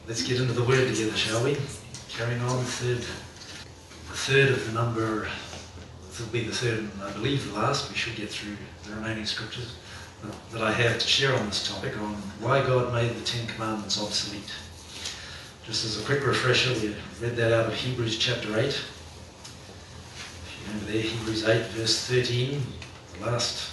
Let's get into the word together, shall we? Carrying on, the third of the number, this will be the third and I believe the last. We should get through the remaining scriptures that I have to share on this topic, on why God made the Ten Commandments obsolete. Just as a quick refresher, we read that out of Hebrews chapter 8. If you remember there, Hebrews 8 verse 13, the last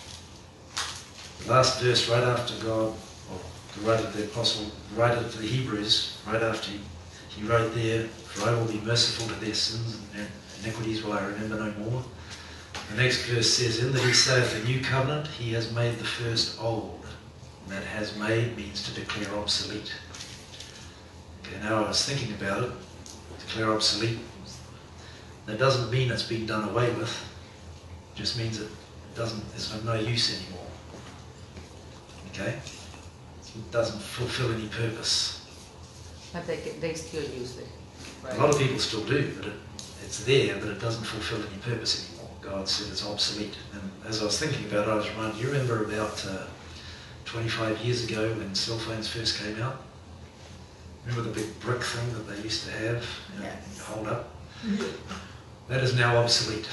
verse right after God, or the writer of the apostle, the writer to the Hebrews, right after he wrote there, "For I will be merciful to their sins, and their iniquities will I remember no more." The next verse says, "In that he saith the new covenant, he has made the first old." And that "has made" means to declare obsolete. Okay, now I was thinking about it, declare obsolete. That doesn't mean it's been done away with. It just means it's of no use anymore. Okay? It doesn't fulfill any purpose. But they still use it, right? A lot of people still do, but it's there, but it doesn't fulfill any purpose anymore. God said it's obsolete. And as I was thinking about it, I was reminded, you remember about 25 years ago when cell phones first came out? Remember the big brick thing that they used to have, Yes. hold up? That is now obsolete.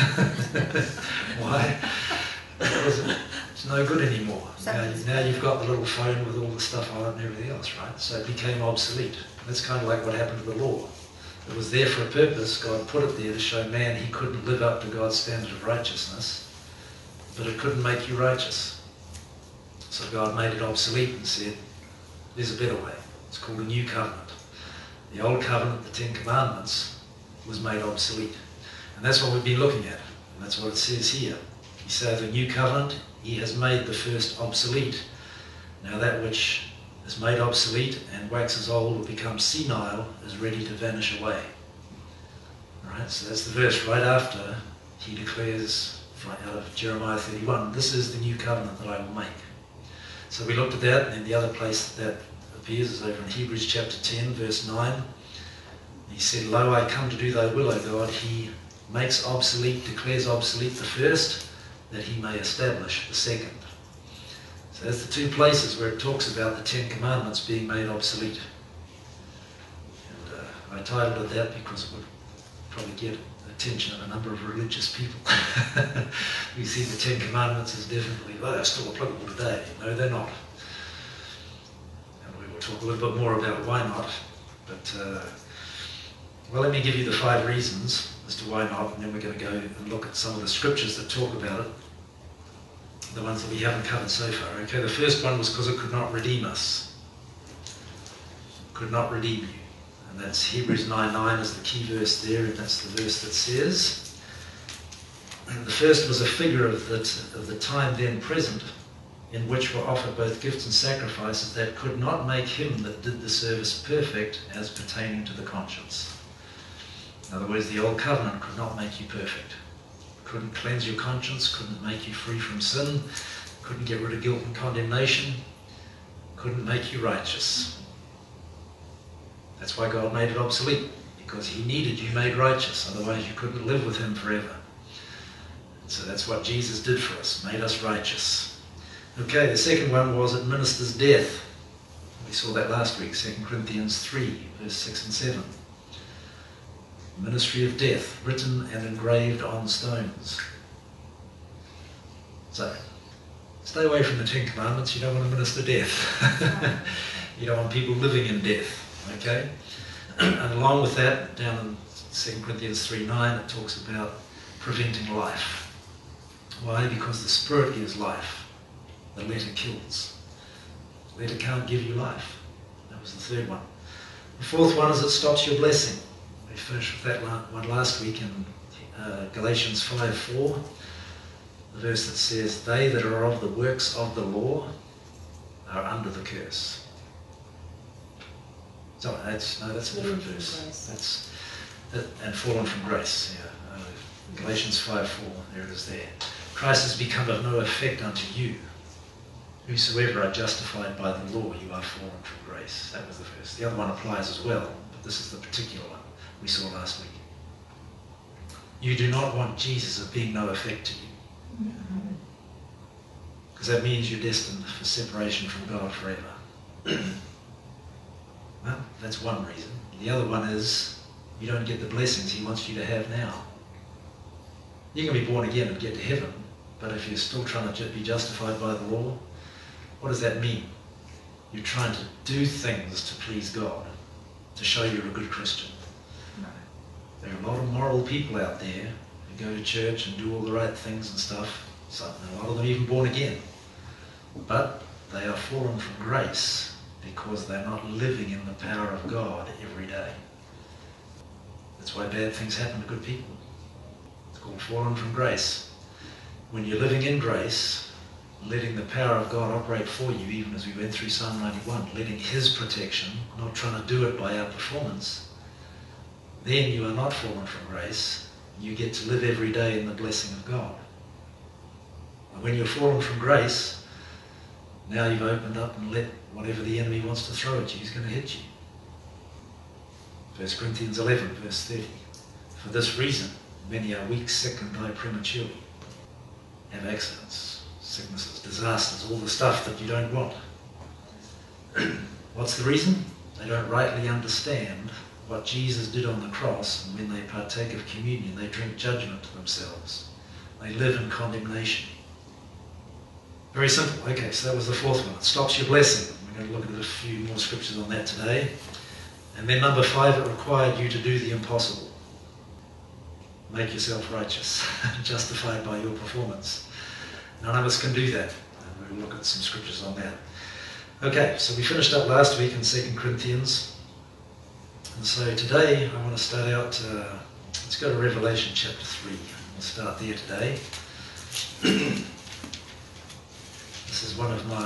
Why? Because it's no good anymore. Now you've got the little phone with all the stuff on it and everything else, right? So it became obsolete. That's kind of like what happened to the law. It was there for a purpose. God put it there to show man he couldn't live up to God's standard of righteousness, but it couldn't make you righteous. So God made it obsolete and said, there's a better way. It's called a new covenant. The old covenant, the Ten Commandments, was made obsolete. And that's what we've been looking at. And that's what it says here. He says, a new covenant, he has made the first obsolete. Now that which is made obsolete and waxes old or becomes senile is ready to vanish away. Alright, so that's the verse right after he declares out of Jeremiah 31, this is the new covenant that I will make. So we looked at that, and then the other place that appears is over in Hebrews chapter 10, verse 9. He said, Lo, I come to do thy will, O God. He makes obsolete, declares obsolete the first, that he may establish the second. So that's the two places where it talks about the Ten Commandments being made obsolete. And I titled it that because it would probably get attention of a number of religious people. We see the Ten Commandments as definitely, well, they're still applicable today. No, they're not. And we will talk a little bit more about why not. But, well, let me give you the 5 reasons as to why not, and then we're going to go and look at some of the scriptures that talk about it, the ones that we haven't covered so far. Okay, the first one was because it could not redeem us. Could not redeem you. And that's Hebrews 9:9 is the key verse there, and that's the verse that says, and the first was a figure of the time then present, in which were offered both gifts and sacrifices that could not make him that did the service perfect as pertaining to the conscience. In other words, the old covenant could not make you perfect. Couldn't cleanse your conscience, couldn't make you free from sin, couldn't get rid of guilt and condemnation, couldn't make you righteous. That's why God made it obsolete, because he needed you made righteous, otherwise you couldn't live with him forever. So that's what Jesus did for us, made us righteous. Okay, the second one was it ministers death. We saw that last week, 2 Corinthians 3, verse 6 and 7. Ministry of death, written and engraved on stones. So, stay away from the Ten Commandments. You don't want to minister death. You don't want people living in death. Okay? And along with that, down in 2 Corinthians 3:9, it talks about preventing life. Why? Because the Spirit gives life. The letter kills. The letter can't give you life. That was the third one. The fourth one is it stops your blessing. We finished with that one last week in Galatians 5:4, the verse that says, they that are of the works of the law are under the curse. So that's a different verse. And fallen from grace. Yeah. Galatians 5:4, there it is there. Christ has become of no effect unto you. Whosoever are justified by the law, you are fallen from grace. That was the verse. The other one applies as well, but this is the particular one we saw last week. You do not want Jesus of being no effect to you. Because that means you're destined for separation from God forever. Well, That's one reason. The other one is you don't get the blessings he wants you to have now. You can be born again and get to heaven, but if you're still trying to be justified by the law, what does that mean? You're trying to do things to please God, to show you're a good Christian. No. There are a lot of moral people out there who go to church and do all the right things and stuff. A lot of them even born again. But they are fallen from grace because they're not living in the power of God every day. That's why bad things happen to good people. It's called fallen from grace. When you're living in grace, letting the power of God operate for you, even as we went through Psalm 91, letting his protection, not trying to do it by our performance, then you are not fallen from grace. You get to live every day in the blessing of God. And when you're fallen from grace, now you've opened up and let whatever the enemy wants to throw at you, he's going to hit you. 1 Corinthians 11, verse 30. For this reason, many are weak, sick, and die prematurely. Have accidents, sicknesses, disasters, all the stuff that you don't want. What's the reason? They don't rightly understand what Jesus did on the cross, and when they partake of communion, they drink judgment to themselves. They live in condemnation. Very simple. Okay, so that was the fourth one. It stops your blessing. We're going to look at a few more scriptures on that today. And then number 5, it required you to do the impossible. Make yourself righteous, justified by your performance. None of us can do that. And we'll look at some scriptures on that. Okay, so we finished up last week in 2 Corinthians. And so today I want to start out, let's go to Revelation chapter 3. We'll start there today. This is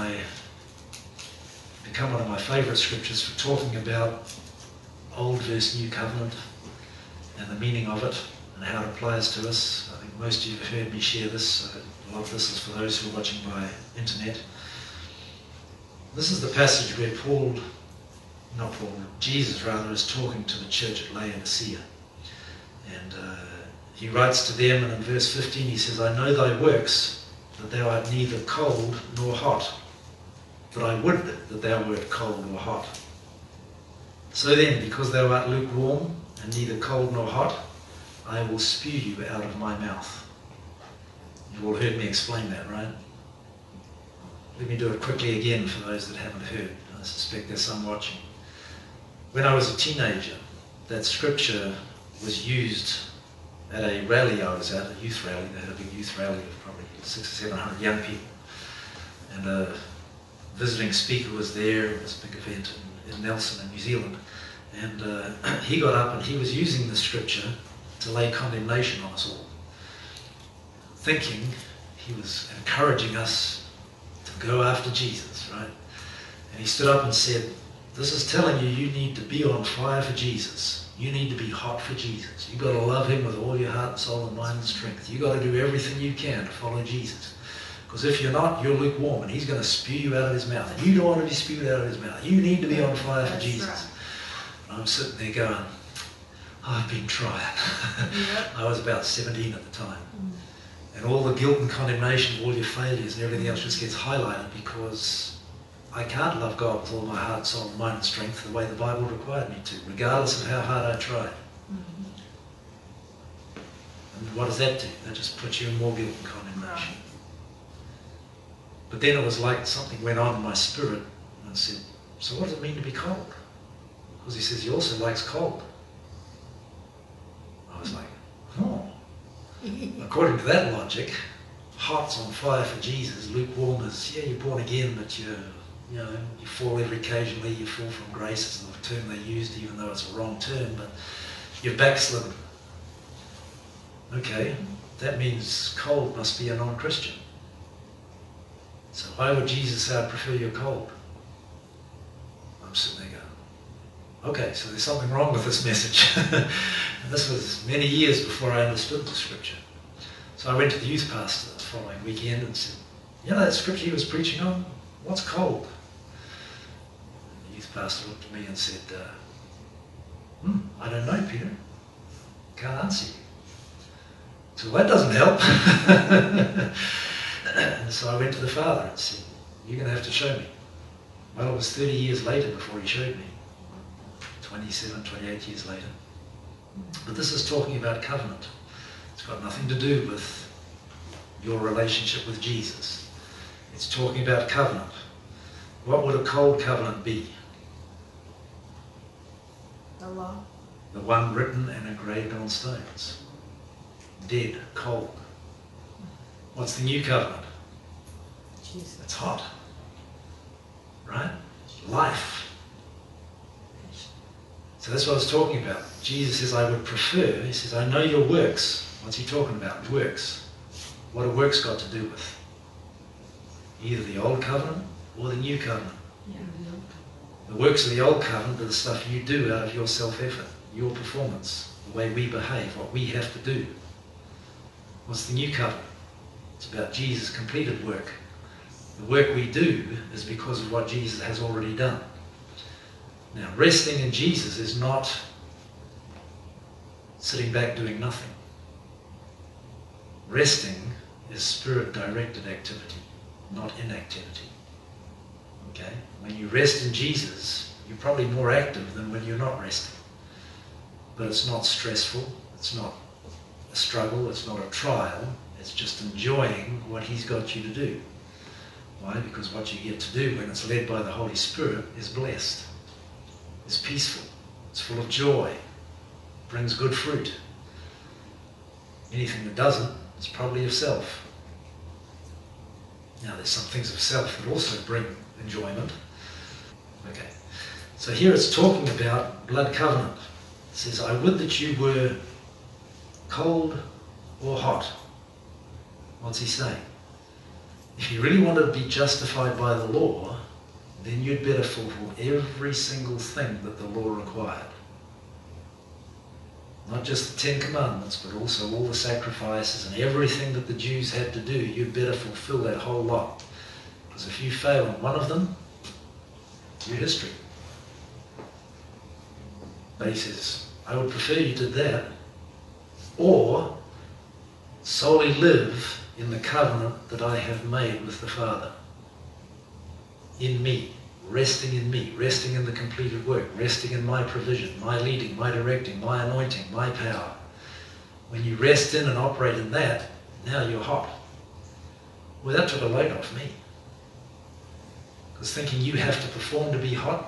become one of my favourite scriptures for talking about Old versus New Covenant and the meaning of it and how it applies to us. I think most of you have heard me share this, so a lot of this is for those who are watching by internet. This is the passage where Jesus is talking to the church at Laodicea. And he writes to them, and in verse 15 he says, I know thy works, that thou art neither cold nor hot. That I would that thou wert cold or hot. So then, because thou art lukewarm, and neither cold nor hot, I will spew you out of my mouth. You've all heard me explain that, right? Let me do it quickly again for those that haven't heard. I suspect there's some watching. When I was a teenager, that scripture was used at a rally I was at, a youth rally. They had a big youth rally of probably 600 or 700 young people. And a visiting speaker was there. It was a big event in Nelson in New Zealand. And he got up and he was using the scripture to lay condemnation on us all. Thinking he was encouraging us to go after Jesus, right? And he stood up and said, this is telling you you need to be on fire for Jesus. You need to be hot for Jesus. You've got to love him with all your heart and soul and mind and strength. You've got to do everything you can to follow Jesus. Because if you're not, you're lukewarm and he's going to spew you out of his mouth. And you don't want to be spewed out of his mouth. You need to be on fire for Jesus. Right. And I'm sitting there going, I've been trying. Yep. I was about 17 at the time. And all the guilt and condemnation of all your failures and everything else just gets highlighted because I can't love God with all my heart, soul, mind and strength the way the Bible required me to, regardless of how hard I try. Mm-hmm. And what does that do? That just puts you in more guilt and condemnation. But then it was like something went on in my spirit and I said, so what does it mean to be cold? Because he says he also likes cold. I was like, oh. According to that logic, hot's on fire for Jesus, lukewarm is, yeah, you're born again, but you fall every occasionally, you fall from grace is the term they used, even though it's a wrong term, but you're backslidden. Okay, that means cold must be a non-Christian. So why would Jesus say, I prefer you cold? I'm sitting there going, okay, so there's something wrong with this message. And this was many years before I understood the scripture. So I went to the youth pastor the following weekend and said, you know that scripture he was preaching on? What's cold? And the youth pastor looked at me and said, I don't know, Peter. Can't answer you. So that doesn't help. And so I went to the father and said, you're going to have to show me. Well, it was 30 years later before he showed me. 27, 28 years later. But this is talking about covenant. It's got nothing to do with your relationship with Jesus. It's talking about covenant. What would a cold covenant be? The law. The one written and engraved on stones. Dead, cold. What's the new covenant? Jesus. It's hot. Right? Life. So that's what I was talking about. Jesus says, I would prefer, he says, I know your works. What's he talking about? Works. What have works got to do with? Either the old covenant or the new covenant. Yeah. The works of the old covenant are the stuff you do out of your self-effort, your performance, the way we behave, what we have to do. What's the new covenant? It's about Jesus' completed work. The work we do is because of what Jesus has already done. Now, resting in Jesus is not sitting back doing nothing. Resting is spirit-directed activity, not inactivity. Okay? When you rest in Jesus, you're probably more active than when you're not resting. But it's not stressful, it's not a struggle, it's not a trial, it's just enjoying what he's got you to do. Why? Because what you get to do when it's led by the Holy Spirit is blessed, is peaceful, it's full of joy, brings good fruit. Anything that doesn't is probably of self. Now there's some things of self that also bring enjoyment. Okay, so here it's talking about blood covenant. It says, I would that you were cold or hot. What's he saying? If you really want to be justified by the law, then you'd better fulfill every single thing that the law required. Not just the 10 Commandments, but also all the sacrifices and everything that the Jews had to do. You'd better fulfill that whole lot. Because if you fail on one of them, you're history. But he says, I would prefer you did that, or solely live in the covenant that I have made with the Father. In me, resting in the completed work, resting in my provision, my leading, my directing, my anointing, my power. When you rest in and operate in that, now you're hot. Well, that took a load off me. Because thinking you have to perform to be hot,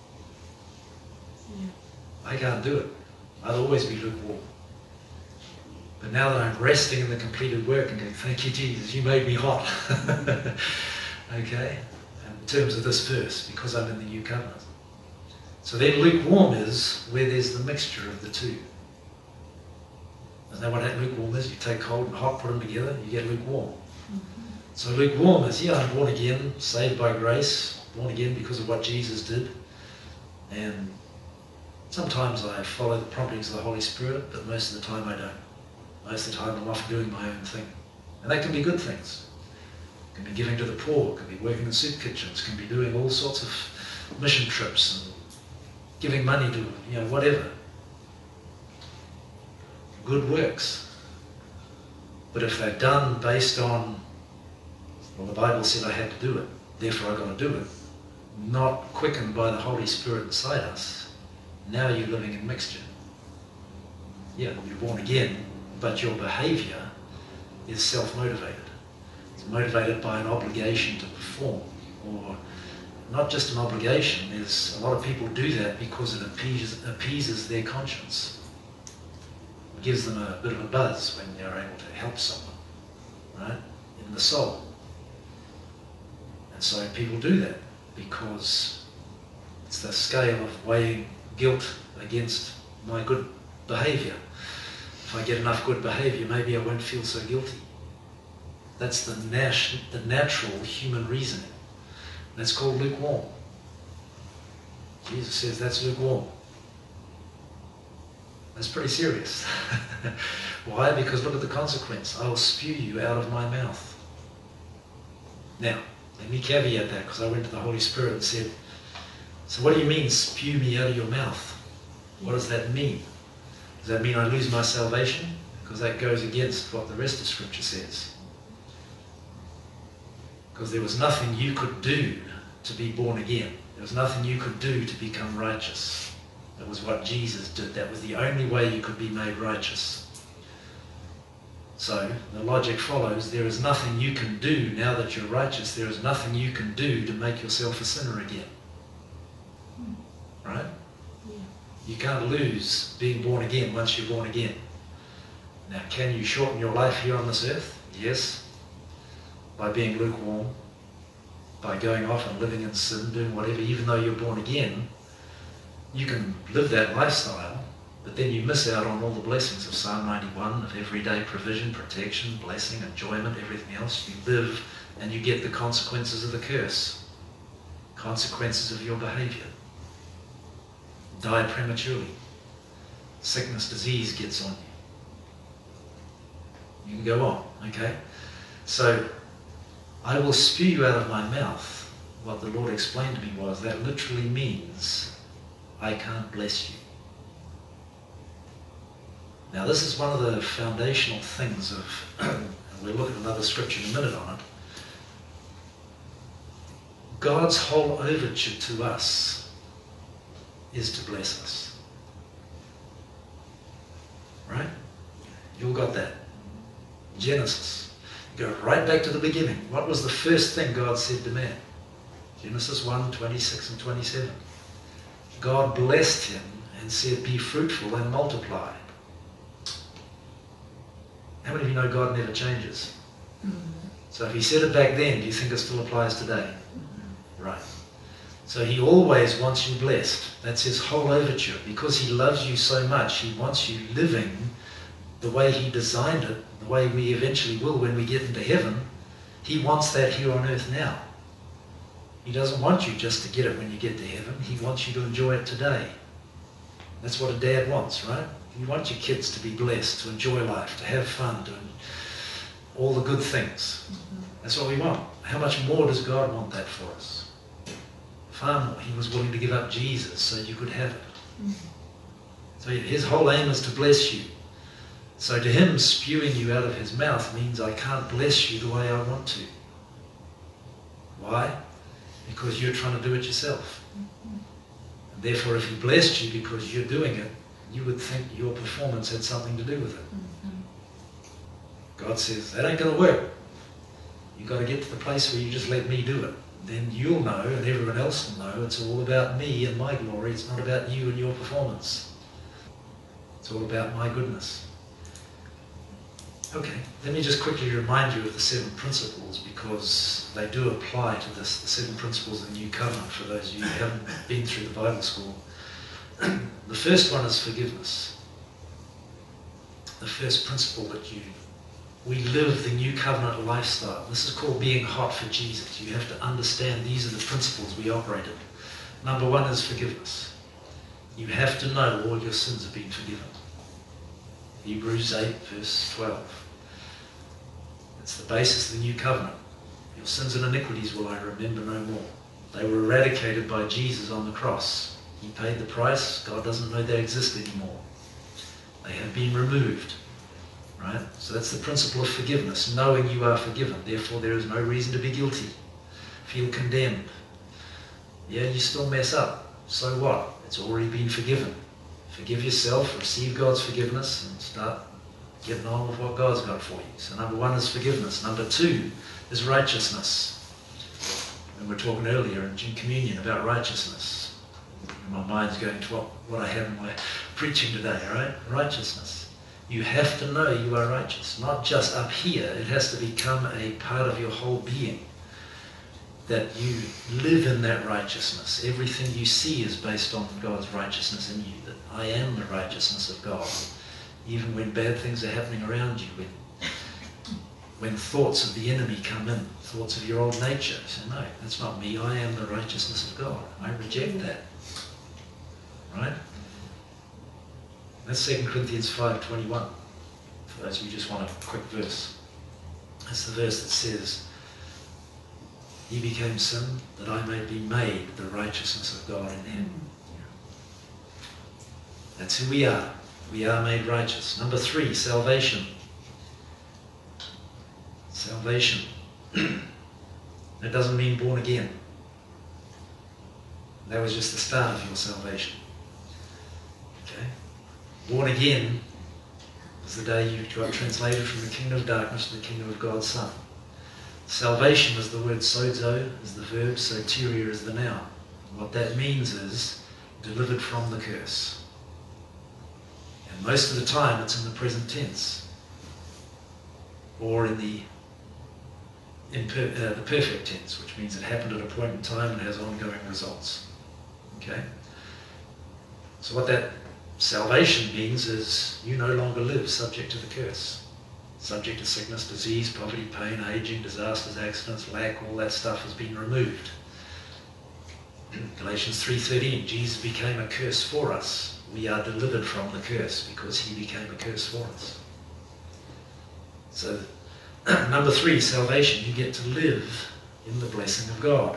I can't do it. I'd always be lukewarm. But now that I'm resting in the completed work and going, thank you, Jesus, you made me hot. Okay? In terms of this verse, because I'm in the new covenant. So then lukewarm is where there's the mixture of the two. Isn't that what lukewarm is? You take cold and hot, put them together, you get lukewarm. So lukewarm is, yeah, I'm born again, saved by grace, born again because of what Jesus did. And sometimes I follow the promptings of the Holy Spirit, but most of the time I don't. Most of the time I'm off doing my own thing. And that can be good things. It can be giving to the poor, it can be working in soup kitchens, it can be doing all sorts of mission trips and giving money to, whatever. Good works. But if they're done based on, well, the Bible said I had to do it, therefore I've got to do it, not quickened by the Holy Spirit inside us, now you're living in mixture. Yeah, you're born again, but your behavior is self-motivated. It's motivated by an obligation to perform, or not just an obligation. There's a lot of people do that because it appeases their conscience. It gives them a bit of a buzz when they're able to help someone, right, in the soul. And so people do that because it's the scale of weighing guilt against my good behavior. If I get enough good behavior, maybe I won't feel so guilty. That's the natural human reasoning. That's called lukewarm. Jesus says that's lukewarm. That's pretty serious. Why? Because look at the consequence. I will spew you out of my mouth. Now, let me caveat that, because I went to the Holy Spirit and said, so what do you mean, spew me out of your mouth? What does that mean? Does that mean I lose my salvation? Because that goes against what the rest of Scripture says. Because there was nothing you could do to be born again. There was nothing you could do to become righteous. It was what Jesus did. That was the only way you could be made righteous. So the logic follows, there is nothing you can do now that you're righteous. There is nothing you can do to make yourself a sinner again. Right? Yeah. You can't lose being born again once you're born again. Now, can you shorten your life here on this earth? Yes. By being lukewarm, by going off and living in sin, doing whatever, even though you're born again, you can live that lifestyle, but then you miss out on all the blessings of Psalm 91, of everyday provision, protection, blessing, enjoyment, everything else. You live and you get the consequences of the curse, consequences of your behavior. Die prematurely. Sickness, disease gets on you. You can go on, okay? So, I will spew you out of my mouth. What the Lord explained to me was that literally means I can't bless you. Now this is one of the foundational things of, and we'll look at another scripture in a minute on it. God's whole overture to us is to bless us. Right? You all got that? Genesis. Go right back to the beginning. What was the first thing God said to man? Genesis 1, 26 and 27. God blessed him and said, be fruitful and multiply. How many of you know God never changes? So if he said it back then, do you think it still applies today? Right. So he always wants you blessed. That's his whole overture. Because he loves you so much, he wants you living the way he designed it, the way we eventually will when we get into heaven. He wants that here on earth now. He doesn't want you just to get it when you get to heaven. He wants you to enjoy it today. That's what a dad wants, right? You want your kids to be blessed, to enjoy life, to have fun, to all the good things. That's what we want. How much more does God want that for us? Far more. He was willing to give up Jesus so you could have it. So his whole aim is to bless you. So to him, spewing you out of his mouth means I can't bless you the way I want to. Why? Because you're trying to do it yourself. And therefore, if he blessed you because you're doing it, you would think your performance had something to do with it. God says, that ain't going to work. You've got to get to the place where you just let me do it. Then you'll know, and everyone else will know, it's all about me and my glory. It's not about you and your performance. It's all about my goodness. Okay, let me just quickly remind you of the 7 principles, because they do apply to this, the 7 principles of the New Covenant, for those of you who haven't been through the Bible school. The first one is forgiveness. The first principle that we live the New Covenant lifestyle. This is called being hot for Jesus. You have to understand these are the principles we operate in. Number 1 is forgiveness. You have to know all your sins have been forgiven. Hebrews 8, verse 12. It's the basis of the New Covenant. Your sins and iniquities will I remember no more. They were eradicated by Jesus on the cross. He paid the price. God doesn't know they exist anymore. They have been removed. Right? So that's the principle of forgiveness, knowing you are forgiven. Therefore, there is no reason to be guilty. Feel condemned. Yeah, you still mess up. So what? It's already been forgiven. Forgive yourself, receive God's forgiveness, and start getting on with what God's got for you. So number 1 is forgiveness. Number 2 is righteousness. And we were talking earlier in communion about righteousness. My mind's going to what I have in my preaching today, all right? Righteousness. You have to know you are righteous, not just up here. It has to become a part of your whole being, that you live in that righteousness. Everything you see is based on God's righteousness in you, that I am the righteousness of God. Even when bad things are happening around you, when thoughts of the enemy come in, thoughts of your old nature, you say, no, that's not me. I am the righteousness of God. I reject that. Right? That's 2 Corinthians 5:21. For those of you who just want a quick verse. That's the verse that says, he became sin that I may be made the righteousness of God in him. That's who we are. We are made righteous. Number 3, salvation. Salvation. That doesn't mean born again. That was just the start of your salvation. Okay? Born again is the day you got translated from the kingdom of darkness to the kingdom of God's Son. Salvation is the word sozo, is the verb, soteria is the noun. What that means is delivered from the curse. And most of the time it's in the present tense, or in the perfect tense, which means it happened at a point in time and has ongoing results. Okay? So what that salvation means is you no longer live subject to the curse. Subject to sickness, disease, poverty, pain, aging, disasters, accidents, lack, all that stuff has been removed. Galatians 3:13, Jesus became a curse for us. We are delivered from the curse because he became a curse for us. So, number 3, salvation. You get to live in the blessing of God.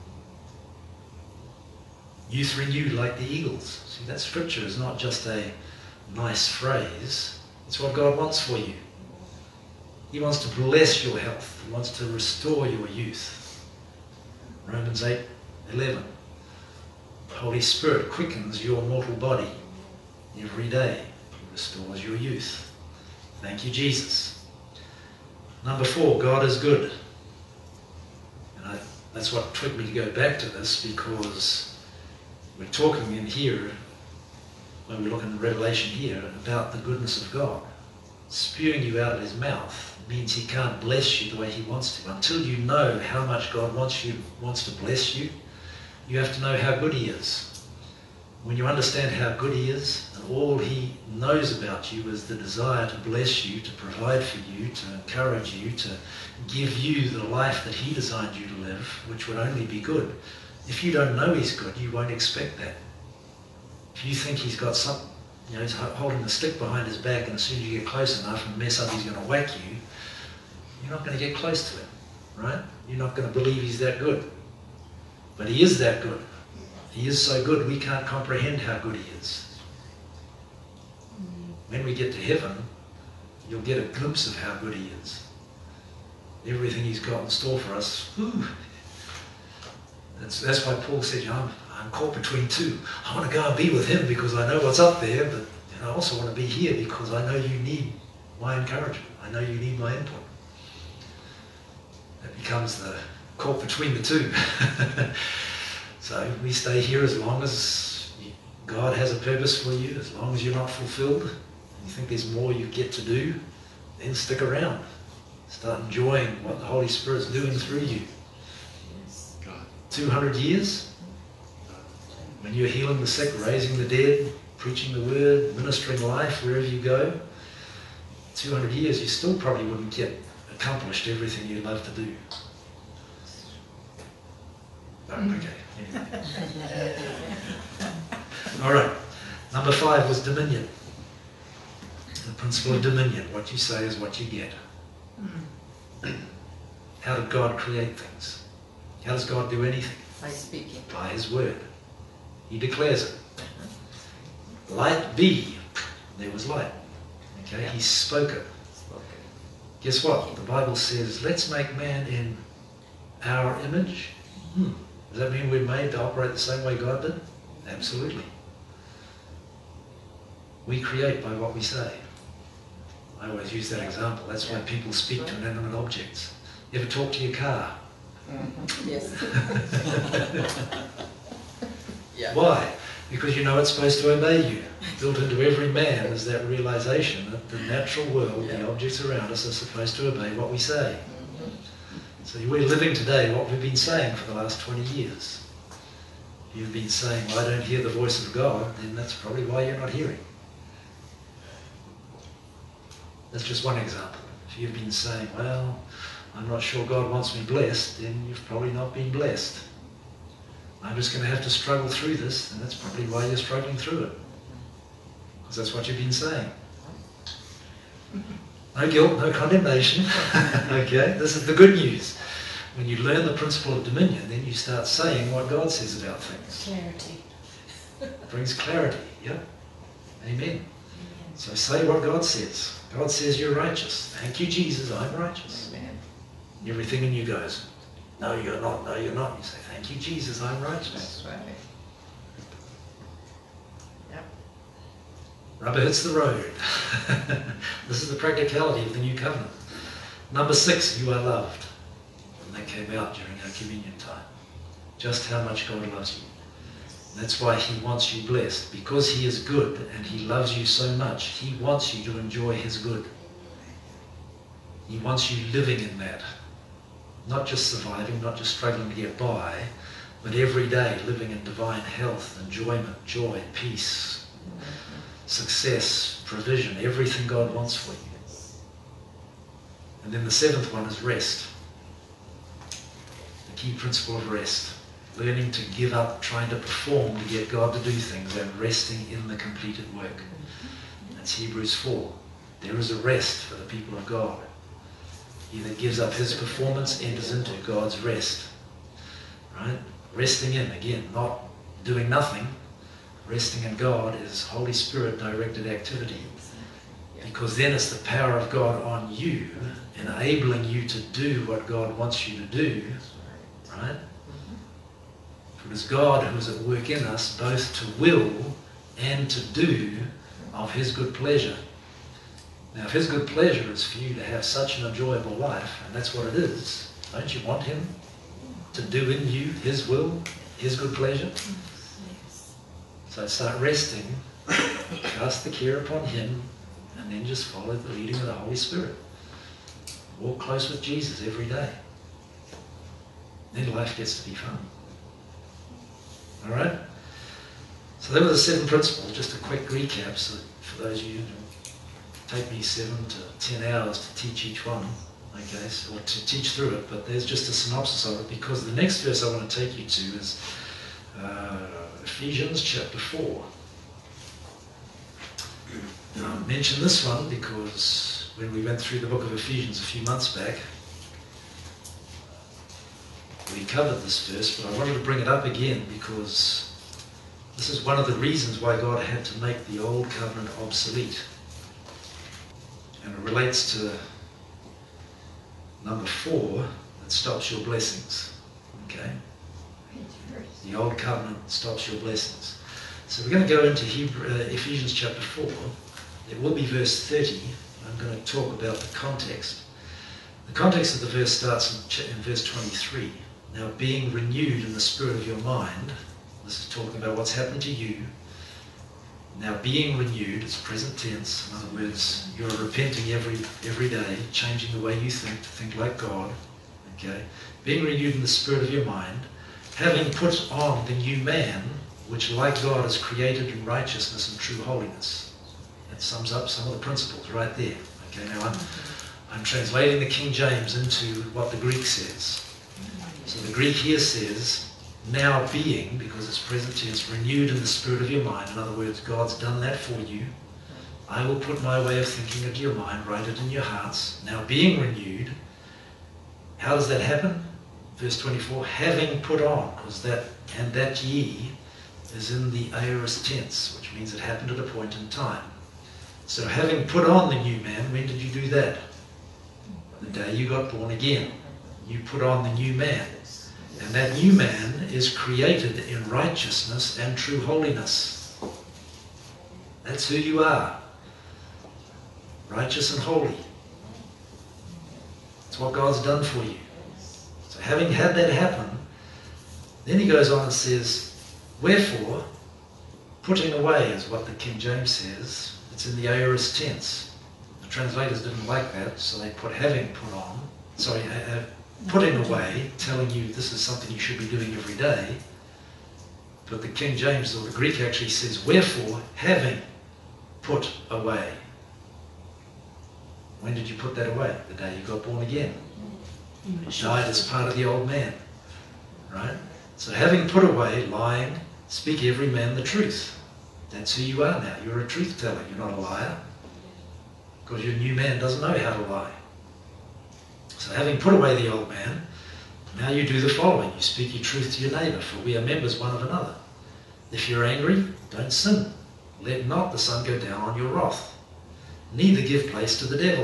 Youth renew like the eagles. See, that scripture is not just a nice phrase. It's what God wants for you. He wants to bless your health. He wants to restore your youth. Romans 8:11. The Holy Spirit quickens your mortal body every day. He restores your youth. Thank you, Jesus. Number 4, God is good. And that's what took me to go back to this, because we're talking in here, when we look in Revelation here, about the goodness of God. Spewing you out of his mouth means he can't bless you the way he wants to. Until you know how much God wants to bless you, you have to know how good he is. When you understand how good he is, and all he knows about you is the desire to bless you, to provide for you, to encourage you, to give you the life that he designed you to live, which would only be good. If you don't know he's good, you won't expect that. If you think he's got some, he's holding the stick behind his back, and as soon as you get close enough and mess up, he's going to whack you, you're not going to get close to him, right? You're not going to believe he's that good. But he is that good. He is so good we can't comprehend how good he is. When we get to heaven, you'll get a glimpse of how good he is. Everything he's got in store for us. Whew. That's why Paul said, I'm caught between two. I want to go and be with him because I know what's up there, but I also want to be here because I know you need my encouragement. I know you need my input. That becomes the caught between the two. So we stay here as long as God has a purpose for you, as long as you're not fulfilled, and you think there's more you get to do, then stick around. Start enjoying what the Holy Spirit's doing through you. 200 years, when you're healing the sick, raising the dead, preaching the word, ministering life wherever you go, 200 years, you still probably wouldn't get accomplished everything you'd love to do. Oh, okay. All right. Number 5 was dominion. The principle of dominion. What you say is what you get. How did God create things? How does God do anything? By speaking. By his word. He declares it. Light be. There was light. Okay, he spoke it. Guess what? The Bible says, let's make man in our image. Does that mean we're made to operate the same way God did? Absolutely. We create by what we say. I always use that example. That's why people speak to inanimate objects. You ever talk to your car? Yes. Yeah. Why? Because you know it's supposed to obey you. Built into every man is that realization that the natural world, the objects around us, are supposed to obey what we say. So we're living today what we've been saying for the last 20 years. If you've been saying, well, I don't hear the voice of God, then that's probably why you're not hearing. That's just one example. If you've been saying, well, I'm not sure God wants me blessed, then you've probably not been blessed. I'm just going to have to struggle through this, and that's probably why you're struggling through it. Because that's what you've been saying. No guilt, no condemnation. Okay, this is the good news. When you learn the principle of dominion, then you start saying what God says about things. Clarity. It brings clarity, yeah? Amen. So say what God says. God says you're righteous. Thank you, Jesus, I'm righteous. Amen. Everything in you goes, no, you're not, no, you're not. You say, thank you, Jesus, I'm righteous. That's right. Yep. Rubber hits the road. This is the practicality of the new covenant. Number 6, you are loved. And that came out during our communion time. Just how much God loves you. That's why he wants you blessed. Because he is good and he loves you so much, he wants you to enjoy his good. He wants you living in that. Not just surviving, not just struggling to get by, but every day living in divine health, enjoyment, joy, peace, success, provision, everything God wants for you. And then the 7th one is rest. The key principle of rest. Learning to give up trying to perform to get God to do things and resting in the completed work. That's Hebrews 4. There is a rest for the people of God. He that gives up his performance enters into God's rest. Right? Resting in, again, not doing nothing. Resting in God is Holy Spirit directed activity. Because then it's the power of God on you, enabling you to do what God wants you to do. Right? For it is God who is at work in us, both to will and to do of his good pleasure. Now, if his good pleasure is for you to have such an enjoyable life, and that's what it is, don't you want him to do in you his will, his good pleasure? So start resting, cast the care upon him, and then just follow the leading of the Holy Spirit. Walk close with Jesus every day. Then life gets to be fun. All right? So there were the 7 principles, just a quick recap, so for those of you who take me 7 to 10 hours to teach each one, okay, so, or to teach through it, but there's just a synopsis of it, because the next verse I want to take you to is Ephesians chapter 4. Now, I mentioned this one because when we went through the book of Ephesians a few months back, we covered this verse, but I wanted to bring it up again because this is one of the reasons why God had to make the old covenant obsolete. And it relates to number 4, that stops your blessings. Okay? The old covenant stops your blessings. So we're going to go into Ephesians chapter 4. It will be verse 30. I'm going to talk about the context. The context of the verse starts in verse 23. Now, being renewed in the spirit of your mind, this is talking about what's happened to you. Now, being renewed, it's present tense. In other words, you're repenting every day, changing the way you think to think like God. Okay? Being renewed in the spirit of your mind, having put on the new man, which like God is created in righteousness and true holiness. That sums up some of the principles right there. Okay, now I'm translating the King James into what the Greek says. So the Greek here says, now being, because it's present tense, renewed in the spirit of your mind. In other words, God's done that for you. I will put my way of thinking into your mind, write it in your hearts. Now being renewed, how does that happen? Verse 24, having put on, because that ye is in the aorist tense, which means it happened at a point in time. So having put on the new man, when did you do that? The day you got born again. You put on the new man. And that new man is created in righteousness and true holiness. That's who you are. Righteous and holy. It's what God's done for you. So having had that happen, then he goes on and says, wherefore, putting away is what the King James says. It's in the aorist tense. The translators didn't like that, so they put having put on. Sorry, putting away, telling you this is something you should be doing every day. But the King James, or the Greek actually says, wherefore, having put away. When did you put that away? The day you got born again. Died as part of the old man. Right? So having put away lying, speak every man the truth. That's who you are now. You're a truth teller. You're not a liar. Because your new man doesn't know how to lie. So having put away the old man, now you do the following. You speak your truth to your neighbour, for we are members one of another. If you're angry, don't sin. Let not the sun go down on your wrath. Neither give place to the devil.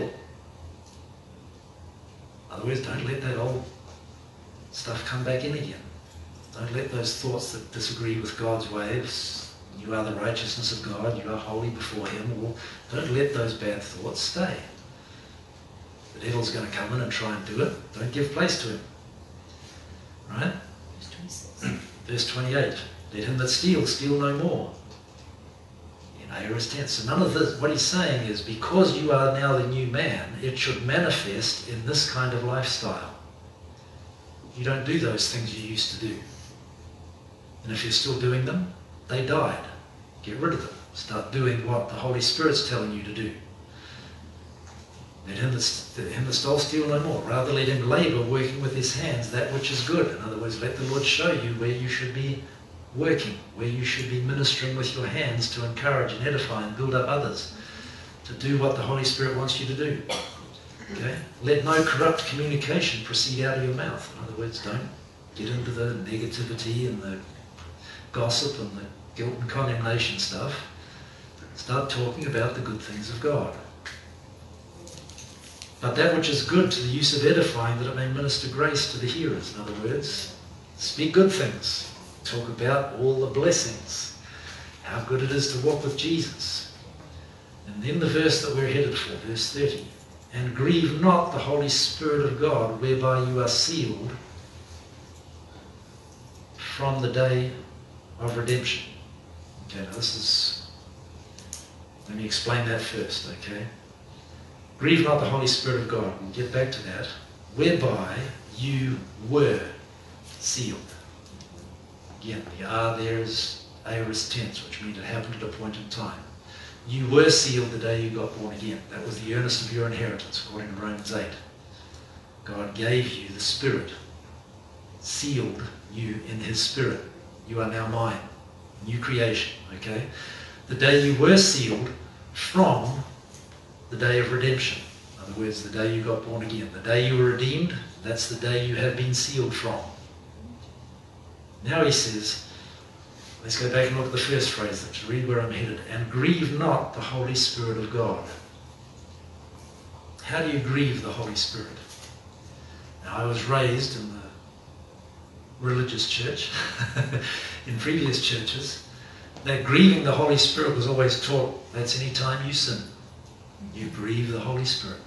In other words, don't let that old stuff come back in again. Don't let those thoughts that disagree with God's ways, You are the righteousness of God. You are holy before him. Well, don't let those bad thoughts stay. The devil's going to come in and try and do it. Don't give place to him. Right? Verse 26. Verse 28. Let him that steals, steal no more. In aorist tense. So none of this, what he's saying is, because you are now the new man, it should manifest in this kind of lifestyle. You don't do those things you used to do. And if you're still doing them, they died. Get rid of them. Start doing what the Holy Spirit's telling you to do. Let him that stole steal no more. Rather let him labour, working with his hands, that which is good. In other words, let the Lord show you where you should be working, where you should be ministering with your hands to encourage and edify and build up others, to do what the Holy Spirit wants you to do. Okay? Let no corrupt communication proceed out of your mouth. In other words, don't get into the negativity and the gossip and the guilt and condemnation stuff. Start talking about the good things of God. But that which is good to the use of edifying, that it may minister grace to the hearers. In other words, speak good things. Talk about all the blessings. How good it is to walk with Jesus. And then the verse that we're headed for, verse 30. And grieve not the Holy Spirit of God, whereby you are sealed from the day of redemption. Okay, now this is, let me explain that first, okay? Grieve not the Holy Spirit of God. We'll get back to that. Whereby you were sealed. Again, the R there is aorist tense, which means it happened at a point in time. You were sealed the day you got born again. That was the earnest of your inheritance, according to Romans 8. God gave you the Spirit, sealed you in his Spirit. You are now mine. New creation, okay? The day you were sealed from the day of redemption. In other words, the day you got born again. The day you were redeemed, that's the day you have been sealed from. Now he says, let's go back and look at the first phrase. Let's read where I'm headed. And grieve not the Holy Spirit of God. How do you grieve the Holy Spirit? Now, I was raised in the religious church, in previous churches, that grieving the Holy Spirit was always taught, that's any time you sin. You grieve the Holy Spirit.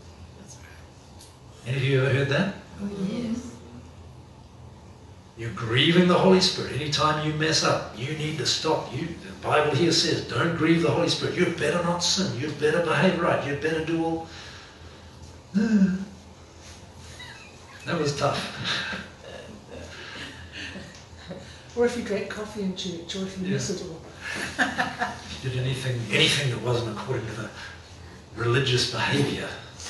Any of you ever heard that? Oh, yes. You're grieving the Holy Spirit. Anytime you mess up, you need to stop. The Bible here says, don't grieve the Holy Spirit. You'd better not sin. You'd better behave right. You'd better do all... That was tough. Or if you drank coffee in church, or if you missed it all. If you did anything that wasn't according to the religious behaviour.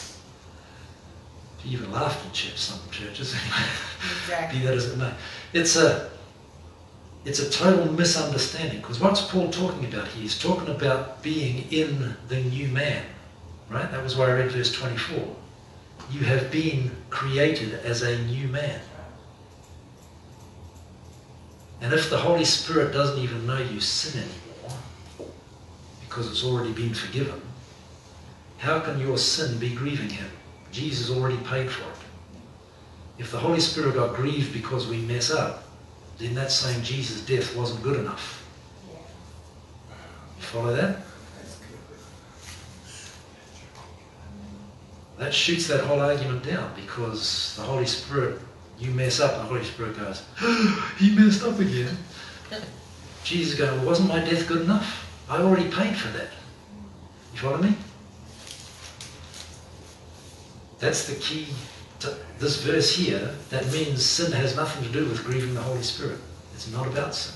You even laughed in church, some churches. Exactly. Be that as it may. It's a total misunderstanding, because what's Paul talking about here? He's talking about being in the new man, right? That was why I read verse 24. You have been created as a new man. And if the Holy Spirit doesn't even know you sin anymore, because it's already been forgiven, how can your sin be grieving him? Jesus already paid for it. If the Holy Spirit got grieved because we mess up, then that's saying Jesus' death wasn't good enough. You follow that? That shoots that whole argument down, because the Holy Spirit, you mess up and the Holy Spirit goes, he messed up again. Jesus going, well, wasn't my death good enough? I already paid for that. You follow me? That's the key to this verse here. That means sin has nothing to do with grieving the Holy Spirit. It's not about sin.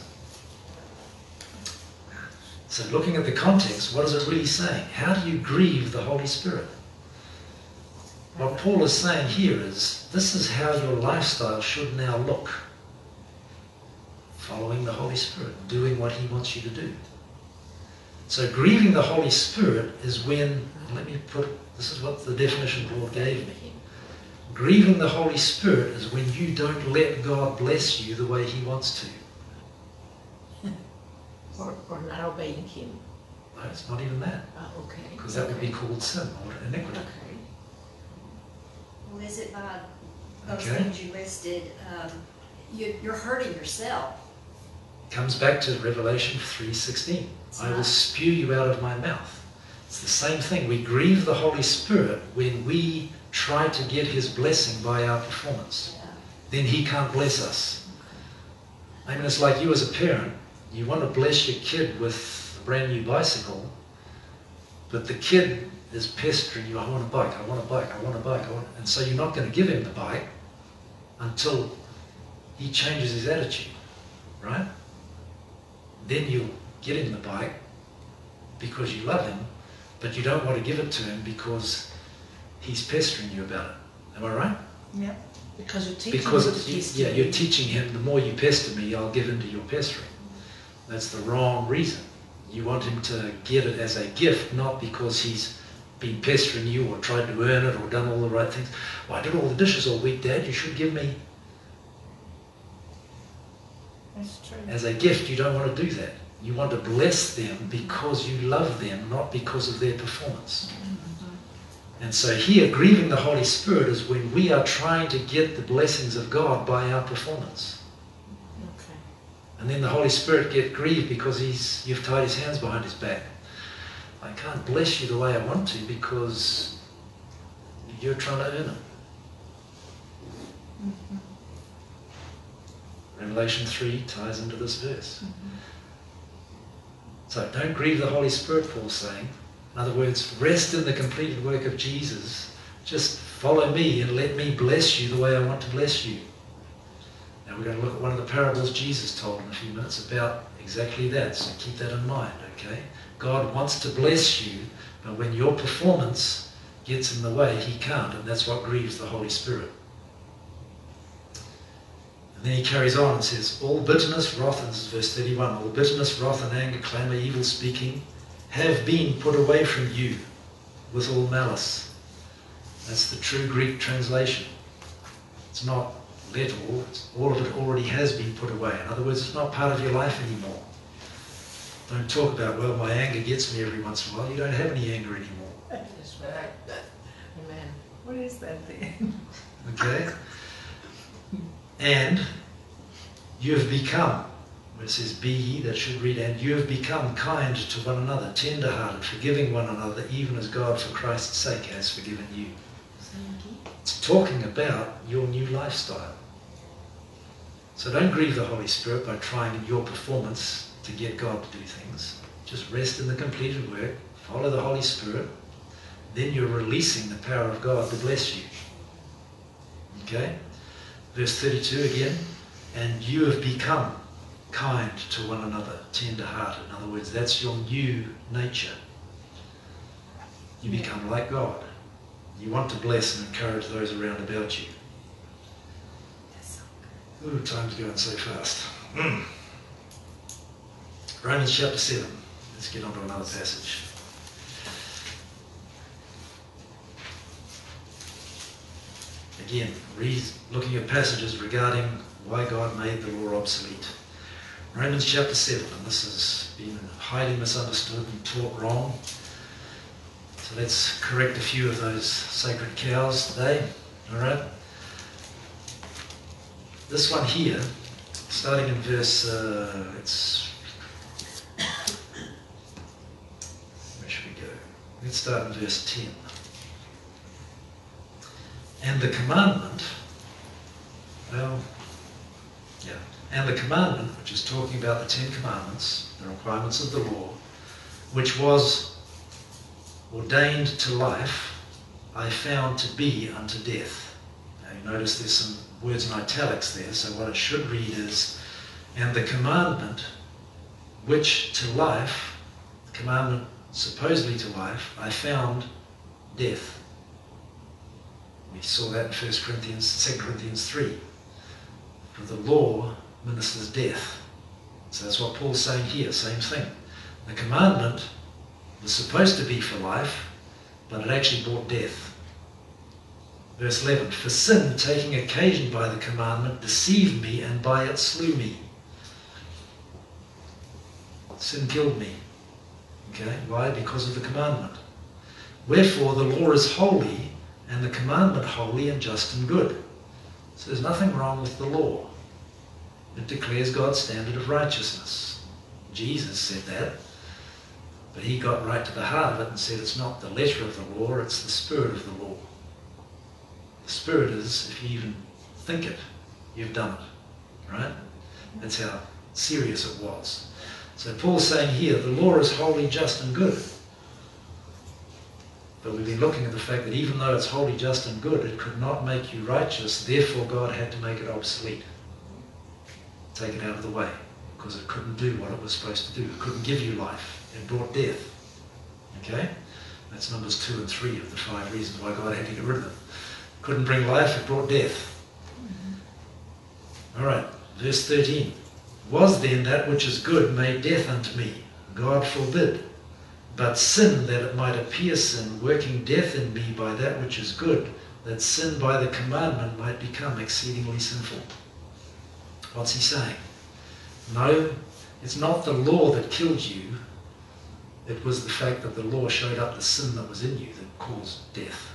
So looking at the context, what is it really saying? How do you grieve the Holy Spirit? What Paul is saying here is, this is how your lifestyle should now look. Following the Holy Spirit, doing what he wants you to do. So grieving the Holy Spirit is when, this is what the definition Paul gave me. Grieving the Holy Spirit is when you don't let God bless you the way he wants to. Or not obeying him. No, it's not even that. Okay. Because that would be called sin or iniquity. Okay. Well, is it by those Okay. things you listed, you're hurting yourself Comes back to Revelation 3:16. I will spew you out of my mouth. It's the same thing. We grieve the Holy Spirit when we try to get his blessing by our performance. Then he can't bless us. I mean, it's like you as a parent, you want to bless your kid with a brand new bicycle, but the kid is pestering you, I want a bike, I want a bike, I want a bike, and so you're not going to give him the bike until he changes his attitude, right? Then you'll get him the bike because you love him, but you don't want to give it to him because he's pestering you about it. Am I right? Yeah. Because you're teaching Because you're teaching him, the more you pester me, I'll give in to your pestering. That's the wrong reason. You want him to get it as a gift, not because he's been pestering you or tried to earn it or done all the right things. Well, I did all the dishes all week, Dad, you should give me. That's true. As a gift, you don't want to do that. You want to bless them because you love them, not because of their performance. And so here, grieving the Holy Spirit is when we are trying to get the blessings of God by our performance. Okay. And then the Holy Spirit get grieved because you've tied his hands behind his back. I can't bless you the way I want to because you're trying to earn it. Mm-hmm. Revelation 3 ties into this verse. So don't grieve the Holy Spirit, Paul's saying. In other words, rest in the completed work of Jesus. Just follow me and let me bless you the way I want to bless you. Now we're going to look at one of the parables Jesus told in a few minutes about exactly that. So keep that in mind, okay? God wants to bless you, but when your performance gets in the way, he can't, and that's what grieves the Holy Spirit. And then he carries on and says, all bitterness, wrath, and this is verse 31, all bitterness, wrath, and anger, clamour, evil speaking, have been put away from you with all malice. That's the true Greek translation. It's not let all of it already has been put away. In other words, it's not part of your life anymore. Don't talk about, well, my anger gets me every once in a while. You don't have any anger anymore. That's right. Amen. What is that then? Okay? And you have become, when it says be ye, that should read, and you have become kind to one another, tender-hearted, forgiving one another, even as God for Christ's sake has forgiven you. It's talking about your new lifestyle. So don't grieve the Holy Spirit by trying in your performance to get God to do things. Just rest in the completed work, follow the Holy Spirit, then you're releasing the power of God to bless you. Okay? Verse 32 again, and you have become kind to one another, tender-hearted. In other words, that's your new nature. You become like God. You want to bless and encourage those around about you. Ooh, time's going so fast. Romans chapter 7. Let's get on to another passage. Again, looking at passages regarding why God made the law obsolete. Romans chapter 7, and this has been highly misunderstood and taught wrong. So let's correct a few of those sacred cows today. All right? This one here, starting in verse, where should we go? Let's start in verse 10. And the commandment, and the commandment, which is talking about the 10 Commandments, the requirements of the law, which was ordained to life, I found to be unto death. Now you notice there's some words in italics there, so what it should read is, and the commandment which to life, the commandment supposedly to life, I found death. We saw that in 2 Corinthians 3. For the law ministers death. So that's what Paul's saying here, same thing. The commandment was supposed to be for life, but it actually brought death. Verse 11, for sin, taking occasion by the commandment, deceived me, and by it slew me. Sin killed me. Okay, why? Because of the commandment. Wherefore the law is holy, and the commandment holy and just and good. So there's nothing wrong with the law. It declares God's standard of righteousness. Jesus said that, but he got right to the heart of it and said it's not the letter of the law, it's the spirit of the law. The spirit is, if you even think it, you've done it, right? That's how serious it was. So Paul's saying here, the law is holy, just and good. But we've been looking at the fact that even though it's holy, just and good, it could not make you righteous, therefore God had to make it obsolete. Take it out of the way, because it couldn't do what it was supposed to do. It couldn't give you life. It brought death. Okay? That's Numbers 2 and 3 of the 5 reasons why God had to get rid of them. Couldn't bring life, it brought death. Alright, verse 13. Was then that which is good made death unto me? God forbid. But sin, that it might appear sin, working death in me by that which is good, that sin by the commandment might become exceedingly sinful. What's he saying? No, it's not the law that killed you. It was the fact that the law showed up the sin that was in you that caused death.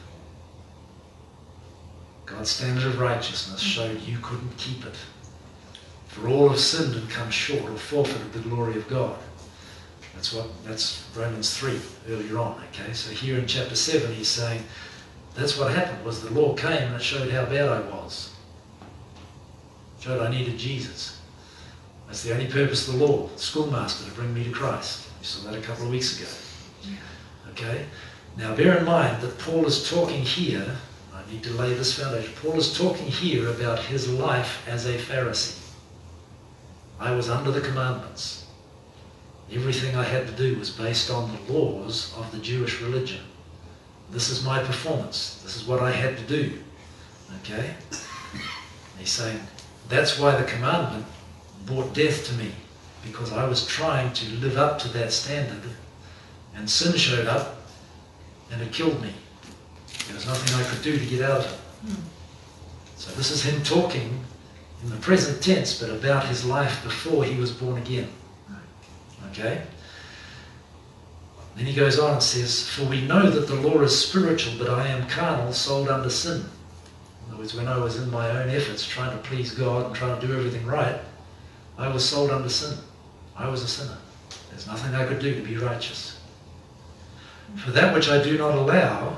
God's standard of righteousness showed you couldn't keep it. For all have sinned and come short or forfeited the glory of God. That's Romans 3 earlier on. Okay, so here in chapter 7 he's saying that's what happened, was the law came and it showed how bad I was. It showed I needed Jesus. That's the only purpose of the law, the schoolmaster, to bring me to Christ. We saw that a couple of weeks ago. Okay, now bear in mind that Paul is talking here, I need to lay this foundation, Paul is talking here about his life as a Pharisee. I was under the commandments. Everything I had to do was based on the laws of the Jewish religion. This is my performance. This is what I had to do. Okay? He's saying, that's why the commandment brought death to me, because I was trying to live up to that standard, and sin showed up, and it killed me. There was nothing I could do to get out of it. So this is him talking in the present tense, but about his life before he was born again. Okay? Then he goes on and says, for we know that the law is spiritual, but I am carnal, sold under sin. In other words, when I was in my own efforts trying to please God and trying to do everything right, I was sold under sin. I was a sinner. There's nothing I could do to be righteous. For that which I do not allow,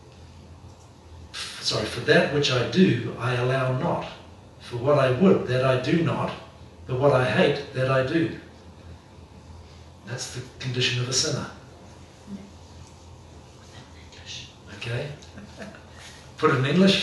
for that which I do, I allow not. For what I would, that I do not, but what I hate, that I do. That's the condition of a sinner. Okay? Put it in English.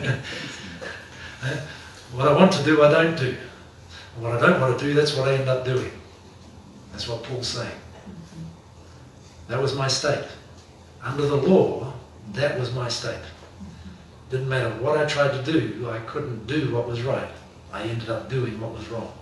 What I want to do, I don't do. And what I don't want to do, that's what I end up doing. That's what Paul's saying. That was my state. Under the law, that was my state. Didn't matter what I tried to do, I couldn't do what was right. I ended up doing what was wrong.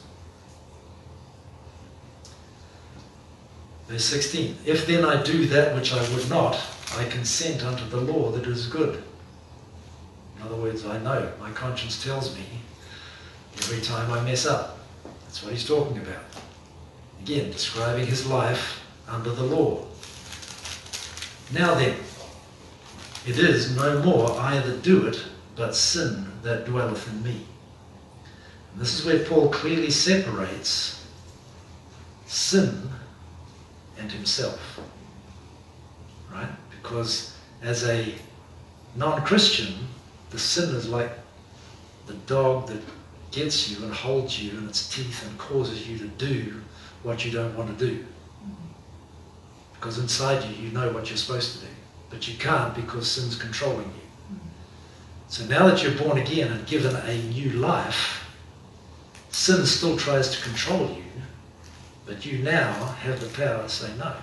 Verse 16, if then I do that which I would not, I consent unto the law that is good. In other words, I know, my conscience tells me every time I mess up. That's what he's talking about. Again, describing his life under the law. Now then, it is no more I that do it, but sin that dwelleth in me. And this is where Paul clearly separates sin and himself, right? Because as a non-Christian, the sin is like the dog that gets you and holds you in its teeth and causes you to do what you don't want to do. Because inside you, you know what you're supposed to do, but you can't because sin's controlling you. So now that you're born again and given a new life, sin still tries to control you, but you now have the power to say no.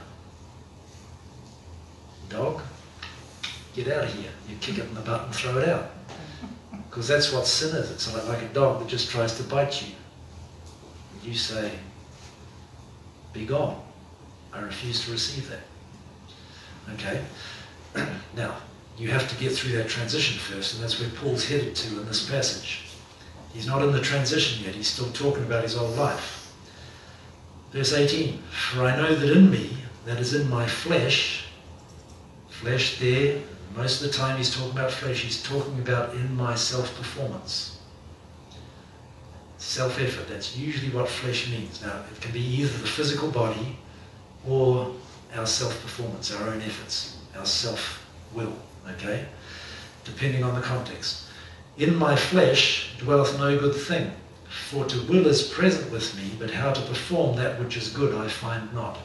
Dog, get out of here. You kick it in the butt and throw it out. Because that's what sin is. It's like a dog that just tries to bite you. You say, be gone. I refuse to receive that. Okay? Now, you have to get through that transition first, and that's where Paul's headed to in this passage. He's not in the transition yet. He's still talking about his old life. Verse 18, for I know that in me, that is in my flesh there, most of the time he's talking about flesh, he's talking about in my self-performance. Self-effort, that's usually what flesh means. Now, it can be either the physical body or our self-performance, our own efforts, our self-will, okay? Depending on the context. In my flesh dwelleth no good thing, for to will is present with me, but how to perform that which is good I find not.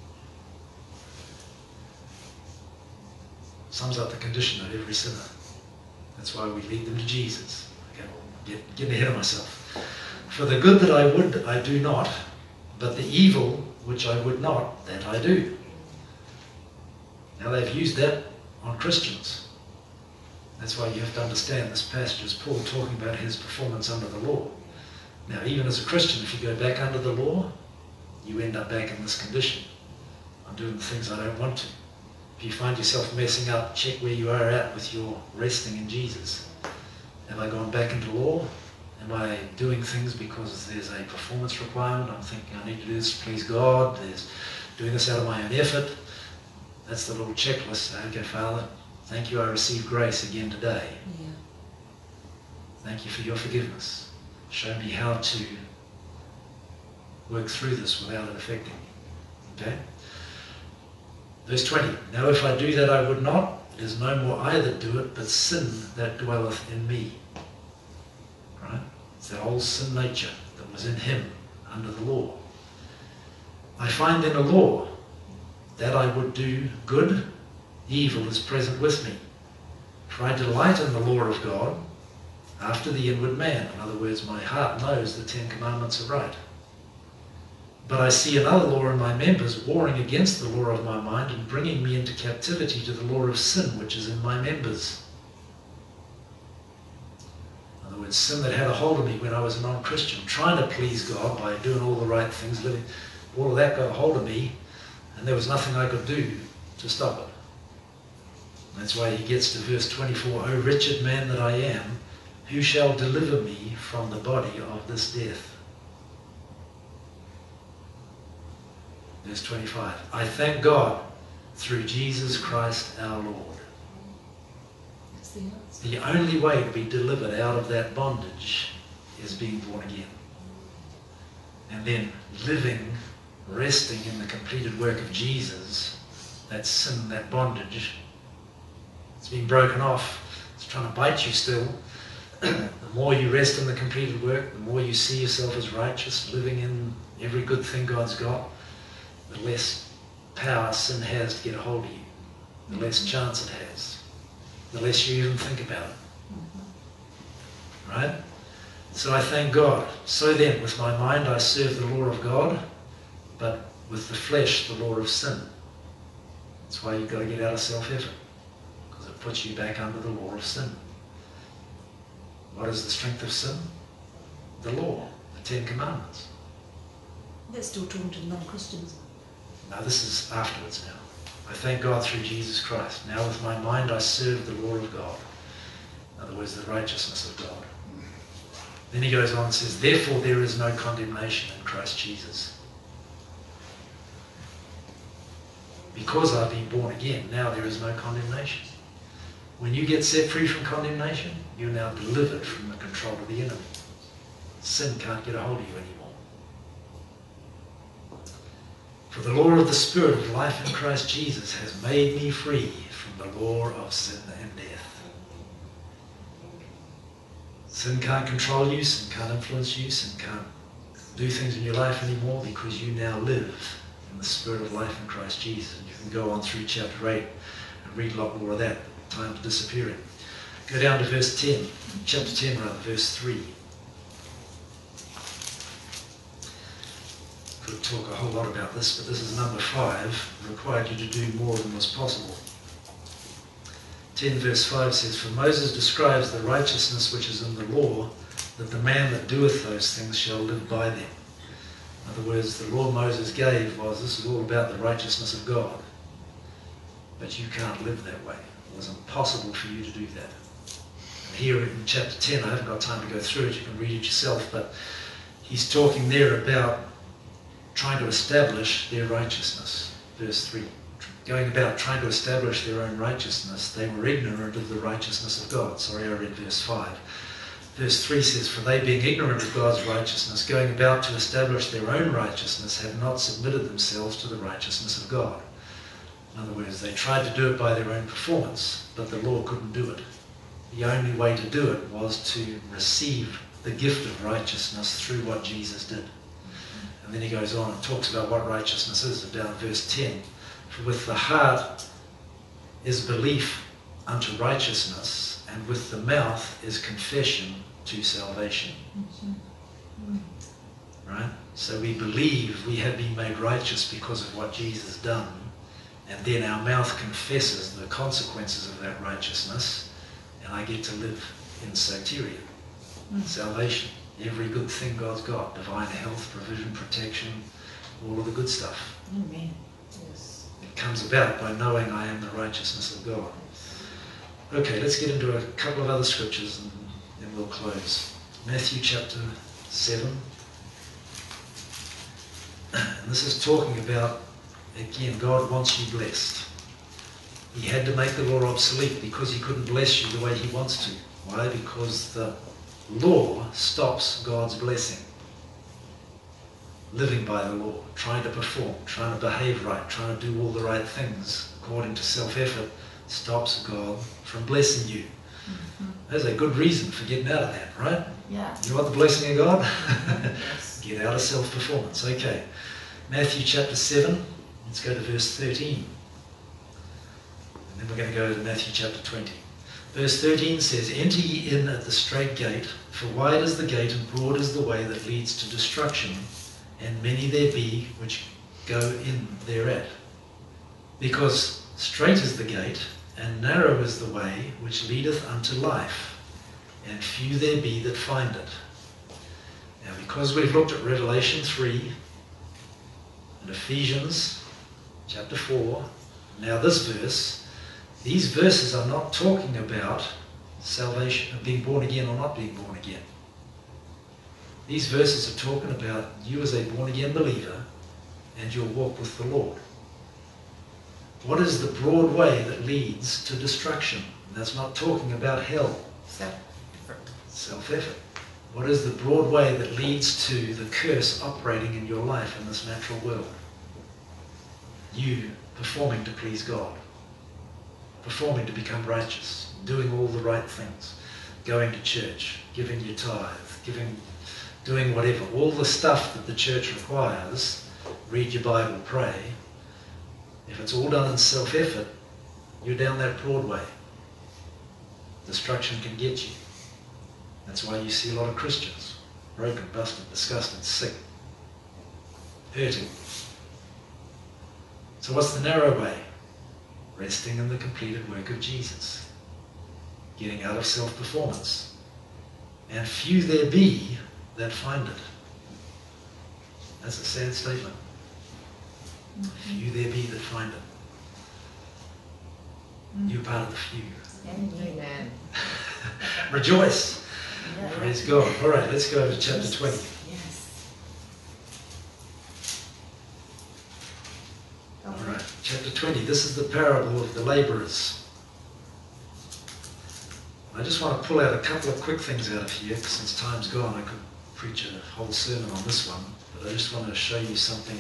Sums up the condition of every sinner. That's why we lead them to Jesus. Okay, getting ahead of myself. For the good that I would, I do not, but the evil which I would not, that I do. Now they've used that on Christians. That's why you have to understand this passage is Paul talking about his performance under the law. Now even as a Christian, if you go back under the law, you end up back in this condition. I'm doing the things I don't want to. If you find yourself messing up, check where you are at with your resting in Jesus. Have I gone back into law? Am I doing things because there's a performance requirement? I'm thinking I need to do this to please God. There's doing this out of my own effort. That's the little checklist. Okay, Father, thank you I received grace again today. Yeah. Thank you for your forgiveness. Show me how to work through this without it affecting me. Okay? Verse 20. Now if I do that I would not, it is no more I that do it, but sin that dwelleth in me. Right? It's that old sin nature that was in him under the law. I find in a law that I would do good, evil is present with me. For I delight in the law of God after the inward man. In other words, my heart knows the 10 Commandments are right. But I see another law in my members, warring against the law of my mind and bringing me into captivity to the law of sin, which is in my members. In other words, sin that had a hold of me when I was a non-Christian, trying to please God by doing all the right things, living, all of that got a hold of me, and there was nothing I could do to stop it. That's why he gets to verse 24, O wretched man that I am, who shall deliver me from the body of this death? Verse 25, I thank God through Jesus Christ our Lord. That's the answer. The only way to be delivered out of that bondage is being born again. And then living, resting in the completed work of Jesus, that sin, that bondage, it's been broken off. It's trying to bite you still. The more you rest in the completed work, the more you see yourself as righteous, living in every good thing God's got, the less power sin has to get a hold of you, the less chance it has, the less you even think about it. Right? So I thank God. So then, with my mind I serve the law of God, but with the flesh the law of sin. That's why you've got to get out of self-effort, because it puts you back under the law of sin. What is the strength of sin? The law, the 10 Commandments. They're still talking to non-Christians. Now this is afterwards now. I thank God through Jesus Christ. Now with my mind I serve the law of God. In other words, the righteousness of God. Then he goes on and says, therefore there is no condemnation in Christ Jesus. Because I've been born again, now there is no condemnation. When you get set free from condemnation, you're now delivered from the control of the enemy. Sin can't get a hold of you anymore. For the law of the Spirit of life in Christ Jesus has made me free from the law of sin and death. Sin can't control you, sin can't influence you, sin can't do things in your life anymore, because you now live in the Spirit of life in Christ Jesus. And you can go on through chapter 8 and read a lot more of that. Time to disappearing. Go down to verse 10, chapter 10 rather, verse 3. Could talk a whole lot about this, but this is number 5, required you to do more than was possible. 10 verse 5 says, for Moses describes the righteousness which is in the law, that the man that doeth those things shall live by them. In other words, the law Moses gave was, this is all about the righteousness of God. But you can't live that way. It was impossible for you to do that. And here in chapter 10, I haven't got time to go through it, you can read it yourself, but he's talking there about trying to establish their righteousness. Verse 3. Going about trying to establish their own righteousness, they were ignorant of the righteousness of God. Sorry, I read verse 5. Verse 3 says, "For they, being ignorant of God's righteousness, going about to establish their own righteousness, have not submitted themselves to the righteousness of God." In other words, they tried to do it by their own performance, but the law couldn't do it. The only way to do it was to receive the gift of righteousness through what Jesus did. And then he goes on and talks about what righteousness is, down in verse 10. "For with the heart is belief unto righteousness, and with the mouth is confession to salvation." Right? So we believe we have been made righteous because of what Jesus done, and then our mouth confesses the consequences of that righteousness, and I get to live in soteria, salvation. Every good thing God's got, divine health, provision, protection, all of the good stuff. Amen. Yes. It comes about by knowing I am the righteousness of God. Okay, let's get into a couple of other scriptures and then we'll close. Matthew chapter 7. And this is talking about, again, God wants you blessed. He had to make the law obsolete because he couldn't bless you the way he wants to. Why? Because the law stops God's blessing. Living by the law, trying to perform, trying to behave right, trying to do all the right things according to self-effort stops God from blessing you. There's a good reason for getting out of that, right? Yeah. You want the blessing of God? Yes. Get out of self-performance. Okay. Matthew chapter 7, let's go to verse 13. And then we're going to go to Matthew chapter 20. Verse 13 says, "Enter ye in at the straight gate, for wide is the gate and broad is the way that leads to destruction, and many there be which go in thereat. Because strait is the gate, and narrow is the way which leadeth unto life, and few there be that find it." Now, because we've looked at Revelation 3 and Ephesians chapter 4, now this verse, these verses are not talking about salvation, being born again or not being born again. These verses are talking about you as a born-again believer and your walk with the Lord. What is the broad way that leads to destruction? That's not talking about hell. Self-effort. Self-effort. What is the broad way that leads to the curse operating in your life in this natural world? You performing to please God. Performing to become righteous. Doing all the right things. Going to church. Giving your tithe. Doing whatever. All the stuff that the church requires. Read your Bible, pray. If it's all done in self-effort, you're down that broad way. Destruction can get you. That's why you see a lot of Christians broken, busted, disgusted, sick, hurting. So what's the narrow way? Resting in the completed work of Jesus. Getting out of self-performance. And few there be that find it. That's a sad statement. Few there be that find it. You're part of the few. Amen. Rejoice. Yeah. Praise God. All right, let's go to chapter 20. Yes. All right, chapter 20. This is the parable of the laborers. I just want to pull out a couple of quick things out of here, because since time's gone, I could preach a whole sermon on this one, but I just want to show you something.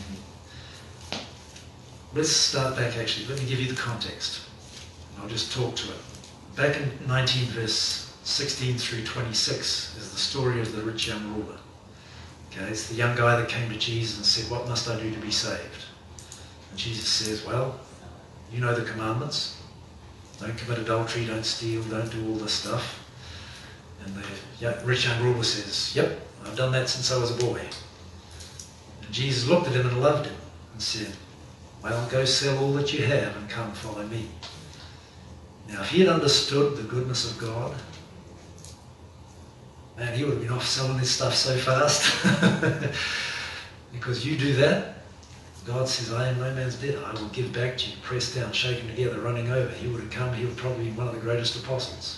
Let's start back actually. Let me give you the context. I'll just talk to it. Back in 19 verse 16 through 26 is the story of the rich young ruler. Okay, it's the young guy that came to Jesus and said, "What must I do to be saved?" And Jesus says, "Well, you know the commandments. Don't commit adultery, don't steal, don't do all this stuff." And the rich young ruler says, "Yep, I've done that since I was a boy." And Jesus looked at him and loved him and said, "Well, go sell all that you have and come follow me." Now, if he had understood the goodness of God, man, he would have been off selling his stuff so fast. Because you do that, God says, "I am no man's debtor. I will give back to you, pressed down, shaken together, running over." He would have come, he would probably be one of the greatest apostles.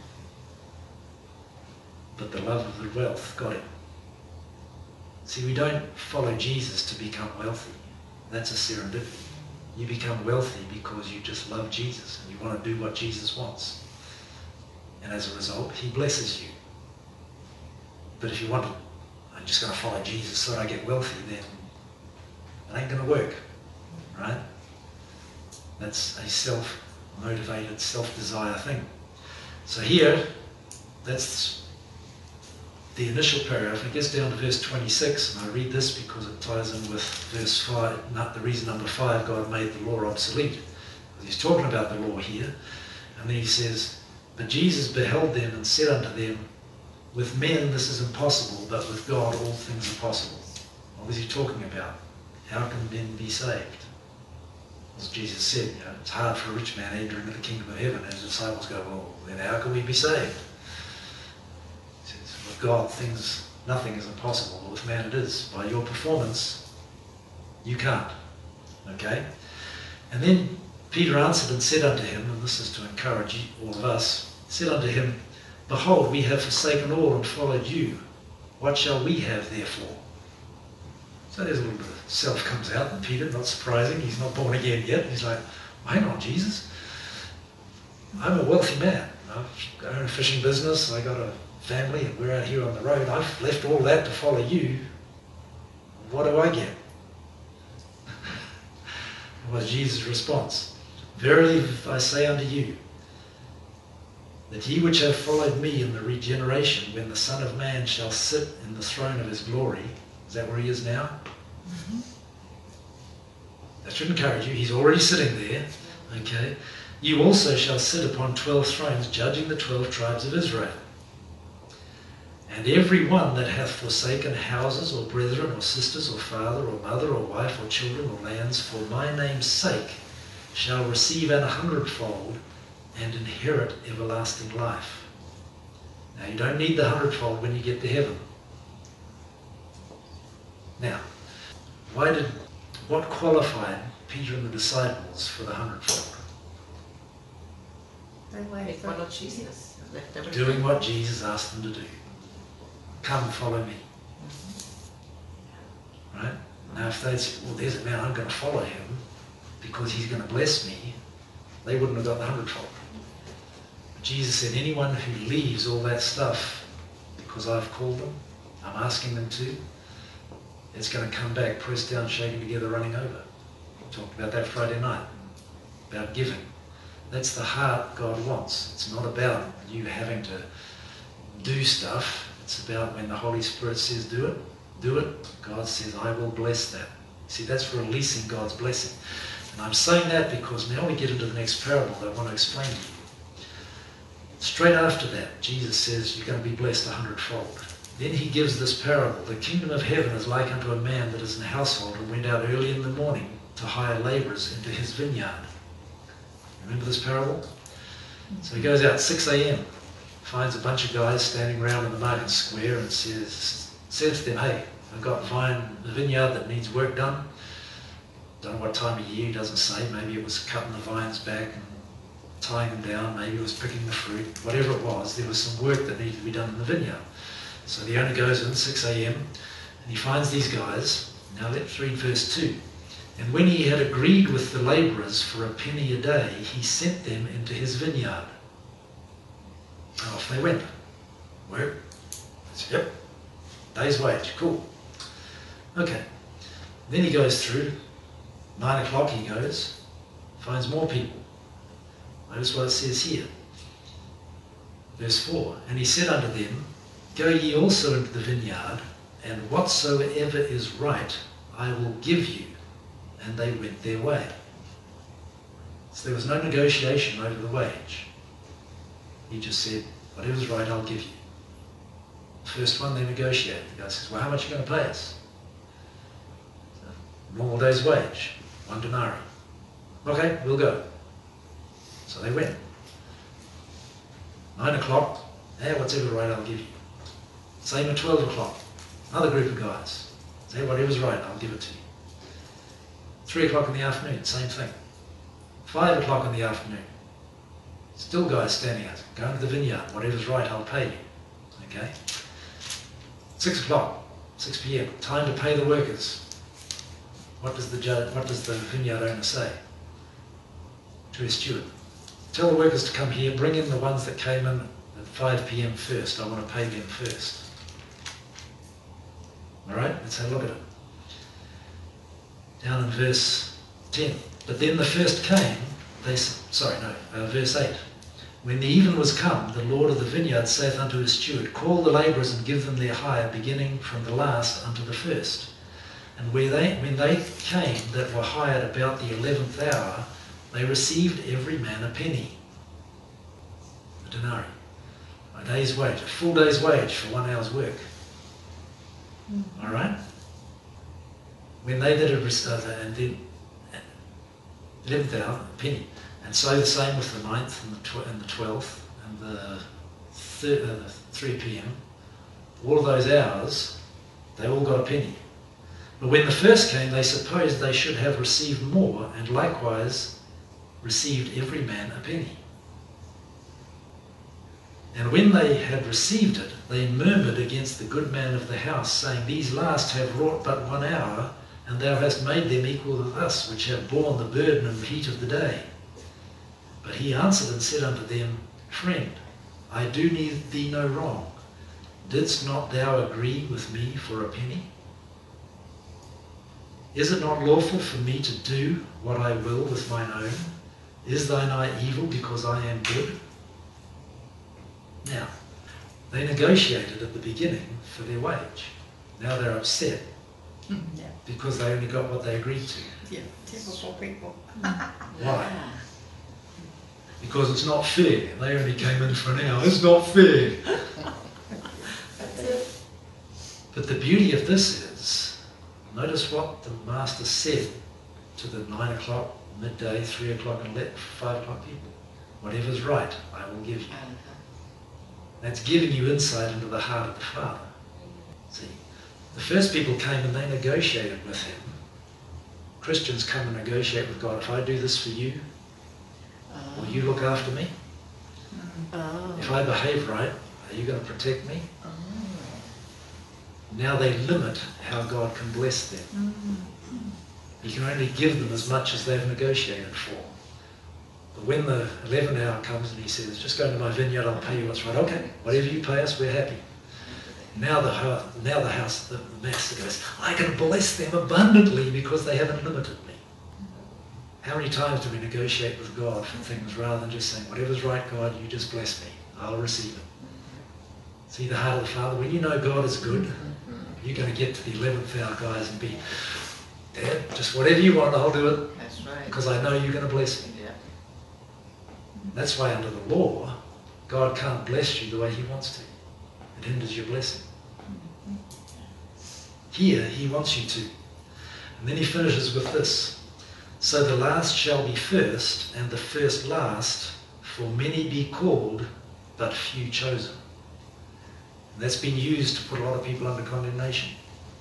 But the love of the wealth got him. See, we don't follow Jesus to become wealthy. That's a serendipity. You become wealthy because you just love Jesus and you want to do what Jesus wants. And as a result, he blesses you. But if you want to, I'm just going to follow Jesus so I get wealthy, then it ain't going to work, right? That's a self-motivated, self-desire thing. So here, that's the initial paragraph. It gets down to verse 26, and I read this because it ties in with verse 5, not the reason number 5, God made the law obsolete. He's talking about the law here, and then he says, but Jesus beheld them and said unto them, with men this is impossible, but with God all things are possible. What was he talking about? How can men be saved? As Jesus said, it's hard for a rich man entering into the kingdom of heaven. And his disciples go, well, then how can we be saved? He says, with God nothing is impossible, but with man it is. By your performance, you can't. Okay? And then Peter answered and said unto him, and this is to encourage all of us, said unto him, behold, we have forsaken all and followed you. What shall we have therefore? So there's a little bit of self comes out in Peter, not surprising. He's not born again yet. He's like, well, hang on, Jesus. I'm a wealthy man. I own a fishing business. I got a family, and we're out here on the road. I've left all that to follow you. What do I get? What was Jesus' response? Verily I say unto you, that ye which have followed me in the regeneration, when the Son of Man shall sit in the throne of his glory, is that where he is now? Mm-hmm. That should encourage you. He's already sitting there. Okay. You also shall sit upon 12 thrones, judging the 12 tribes of Israel. And every one that hath forsaken houses, or brethren, or sisters, or father, or mother, or wife, or children, or lands, for my name's sake, shall receive an 100-fold, and inherit everlasting life. Now, you don't need the 100-fold when you get to heaven. Now, what qualified Peter and the disciples for the 100-fold? They followed Jesus. Left everything. Doing what Jesus asked them to do. Come, follow me. Right? Now, if they'd said, well, there's a man, I'm going to follow him because he's going to bless me, they wouldn't have got the 100-fold. But Jesus said, anyone who leaves all that stuff because I've called them, I'm asking them to, it's going to come back, pressed down, shaken together, running over. We talked about that Friday night, about giving. That's the heart God wants. It's not about you having to do stuff. It's about when the Holy Spirit says do it, God says, I will bless that. See, that's releasing God's blessing. And I'm saying that because now we get into the next parable that I want to explain to you. Straight after that, Jesus says, you're going to be blessed 100-fold. Then he gives this parable. The kingdom of heaven is like unto a man that is in a household and went out early in the morning to hire labourers into his vineyard. Remember this parable? So he goes out 6 a.m, finds a bunch of guys standing around in the market square and says to them, hey, I've got a vineyard that needs work done. Don't know what time of year, he doesn't say. Maybe it was cutting the vines back and tying them down. Maybe it was picking the fruit. Whatever it was, there was some work that needed to be done in the vineyard. So the owner goes in 6 a.m. and he finds these guys. Now let's read verse 2. And when he had agreed with the labourers for a penny a day, he sent them into his vineyard. And off they went. Work. I said, yep. Day's wage. Cool. Okay. Then he goes through. 9 o'clock he goes. Finds more people. Notice what it says here. Verse 4. And he said unto them, go ye also into the vineyard, and whatsoever is right I will give you. And they went their way. So there was no negotiation over the wage. He just said, whatever's right, I'll give you. The first one, they negotiated. The guy says, well, how much are you going to pay us? So, normal day's wage, 1 denarii. Okay, we'll go. So they went. 9 o'clock, hey, whatever's right, I'll give you. Same at 12 o'clock. Another group of guys. Say, whatever's right, I'll give it to you. 3 o'clock in the afternoon, same thing. 5 o'clock in the afternoon, still guys standing out, going to the vineyard, whatever's right, I'll pay you. Okay? 6 o'clock, 6 p.m, time to pay the workers. What does the vineyard owner say to his steward? Tell the workers to come here, bring in the ones that came in at 5 p.m. first. I want to pay them first. All right, let's have a look at it. Down in verse 10. But then the first came, verse 8. When the even was come, the Lord of the vineyard saith unto his steward, Call the labourers and give them their hire, beginning from the last unto the first. And when they came that were hired about the 11th hour, they received every man a penny, a denarii, a day's wage, a full day's wage for 1 hour's work. All right? When they did it, and then 11th hour, a penny. And so the same with the 9th and the 12th and the 3 p.m. All of those hours, they all got a penny. But when the first came, they supposed they should have received more, and likewise received every man a penny. And when they had received it, they murmured against the good man of the house, saying, These last have wrought but 1 hour, and thou hast made them equal to us, which have borne the burden and the heat of the day. But he answered and said unto them, Friend, I do thee no wrong. Didst not thou agree with me for a penny? Is it not lawful for me to do what I will with mine own? Is thine eye evil because I am good? Now, they negotiated at the beginning for their wage. Now they're upset because they only got what they agreed to. Yeah, typical people. Why? Because it's not fair. They only came in for an hour. It's not fair. But the beauty of this is, notice what the master said to the 9 o'clock, midday, 3 o'clock and 5 o'clock people. Whatever's right, I will give you. That's giving you insight into the heart of the Father. See, the first people came and they negotiated with him. Christians come and negotiate with God. If I do this for you, will you look after me? If I behave right, are you going to protect me? Now they limit how God can bless them. You can only give them as much as they've negotiated for. But when the 11th hour comes and he says, just go into my vineyard, I'll pay you what's right. Okay, whatever you pay us, we're happy. Now the master goes, I can bless them abundantly because they haven't limited me. How many times do we negotiate with God for things rather than just saying, whatever's right, God, you just bless me. I'll receive it. See the heart of the Father? When you know God is good, you're going to get to the 11th hour, guys, and be, Dad, just whatever you want, I'll do it. That's right. Because I know you're going to bless me. Yeah. That's why under the law, God can't bless you the way he wants to. It hinders your blessing. Here, he wants you to. And then he finishes with this. So the last shall be first, and the first last, for many be called, but few chosen. And that's been used to put a lot of people under condemnation.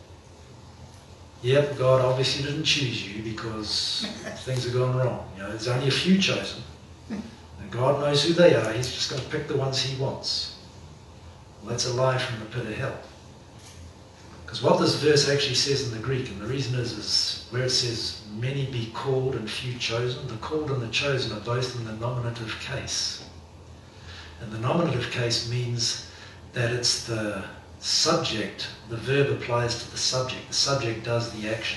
Yep, God obviously didn't choose you because things have gone wrong. You know, there's only a few chosen. And God knows who they are. He's just going to pick the ones he wants. Well, that's a lie from the pit of hell. Because what this verse actually says in the Greek, and the reason is where it says, many be called and few chosen, the called and the chosen are both in the nominative case. And the nominative case means that it's the subject, the verb applies to the subject does the action.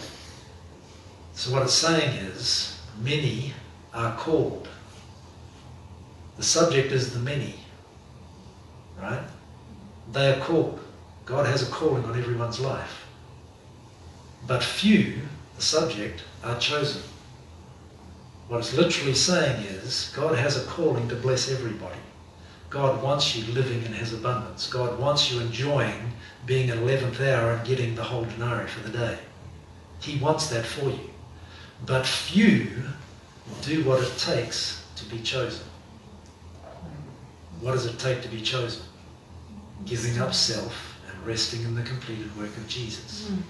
So what it's saying is, many are called. The subject is the many, right? They are called. God has a calling on everyone's life. But few, the subject, are chosen. What it's literally saying is, God has a calling to bless everybody. God wants you living in his abundance. God wants you enjoying being at 11th hour and getting the whole denarii for the day. He wants that for you. But few do what it takes to be chosen. What does it take to be chosen? Giving up self and resting in the completed work of Jesus. You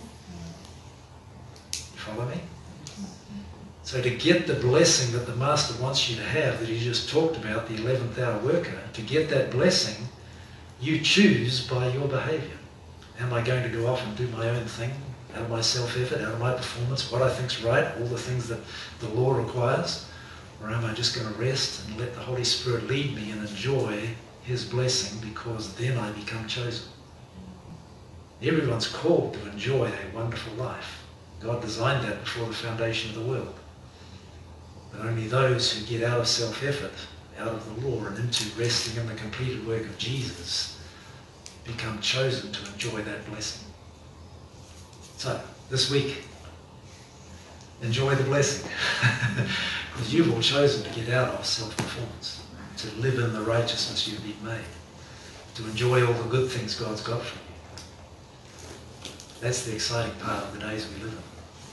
follow me? So to get the blessing that the Master wants you to have, that he just talked about, the 11th hour worker, to get that blessing, you choose by your behaviour. Am I going to go off and do my own thing, out of my self-effort, out of my performance, what I think's right, all the things that the law requires? Or am I just going to rest and let the Holy Spirit lead me and enjoy his blessing, because then I become chosen? Everyone's called to enjoy a wonderful life. God designed that before the foundation of the world. But only those who get out of self-effort, out of the law, and into resting in the completed work of Jesus become chosen to enjoy that blessing. So, this week, enjoy the blessing. Because you've all chosen to get out of self-performance, to live in the righteousness you've been made, to enjoy all the good things God's got for you. That's the exciting part of the days we live in.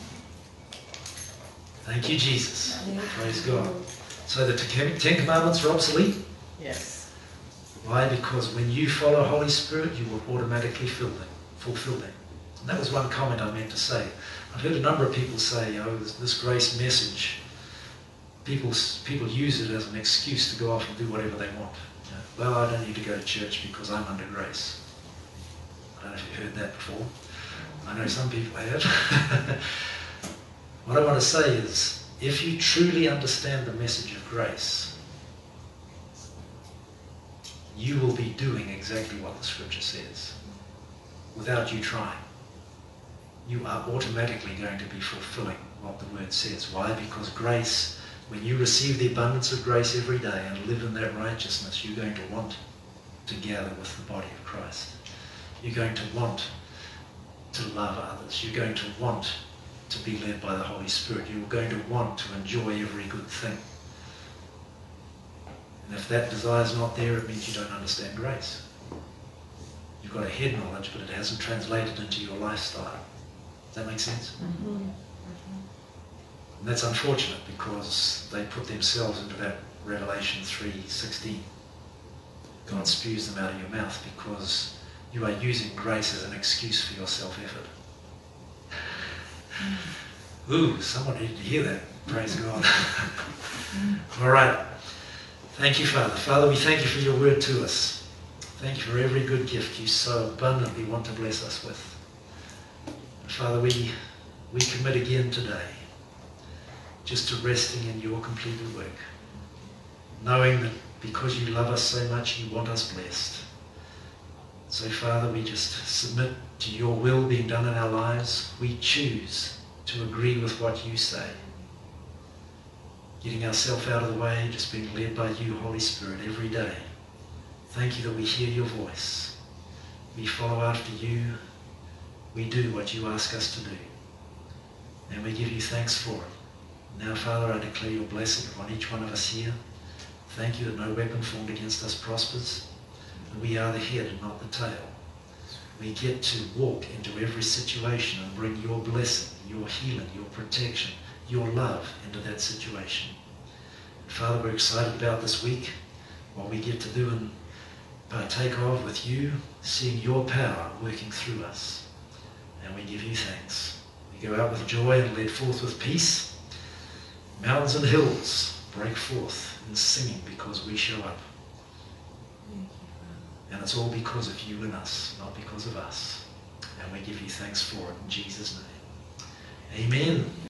Thank you, Jesus. Praise God. So the Ten Commandments are obsolete? Yes. Why? Because when you follow Holy Spirit, you will automatically fulfill them. And that was one comment I meant to say. I've heard a number of people say, oh, this grace message, people use it as an excuse to go off and do whatever they want. You know, well, I don't need to go to church because I'm under grace. I don't know if you've heard that before. I know some people have. What I want to say is, if you truly understand the message of grace, you will be doing exactly what the scripture says, without you trying. You are automatically going to be fulfilling what the word says. Why? Because grace, when you receive the abundance of grace every day and live in that righteousness, you're going to want to gather with the body of Christ. You're going to want to love others. You're going to want to be led by the Holy Spirit. You're going to want to enjoy every good thing. And if that desire is not there, it means you don't understand grace. You've got a head knowledge, but it hasn't translated into your lifestyle. Does that make sense? Mm-hmm. And that's unfortunate, because they put themselves into that Revelation 3:16. God spews them out of your mouth because you are using grace as an excuse for your self-effort. Ooh, someone needed to hear that. Praise God. All right. Thank you, Father. Father, we thank you for your word to us. Thank you for every good gift you so abundantly want to bless us with. And Father, we commit again today just to resting in your completed work, knowing that because you love us so much, you want us blessed. So, Father, we just submit to your will being done in our lives. We choose to agree with what you say. Getting ourselves out of the way, just being led by you, Holy Spirit, every day. Thank you that we hear your voice. We follow after you. We do what you ask us to do. And we give you thanks for it. Now, Father, I declare your blessing upon each one of us here. Thank you that no weapon formed against us prospers. And we are the head and not the tail. We get to walk into every situation and bring your blessing, your healing, your protection, your love into that situation. And Father, we're excited about this week, what we get to do and partake of with you, seeing your power working through us. And we give you thanks. We go out with joy and led forth with peace. Mountains and hills break forth in singing because we show up. And it's all because of you and us, not because of us. And we give you thanks for it in Jesus' name. Amen.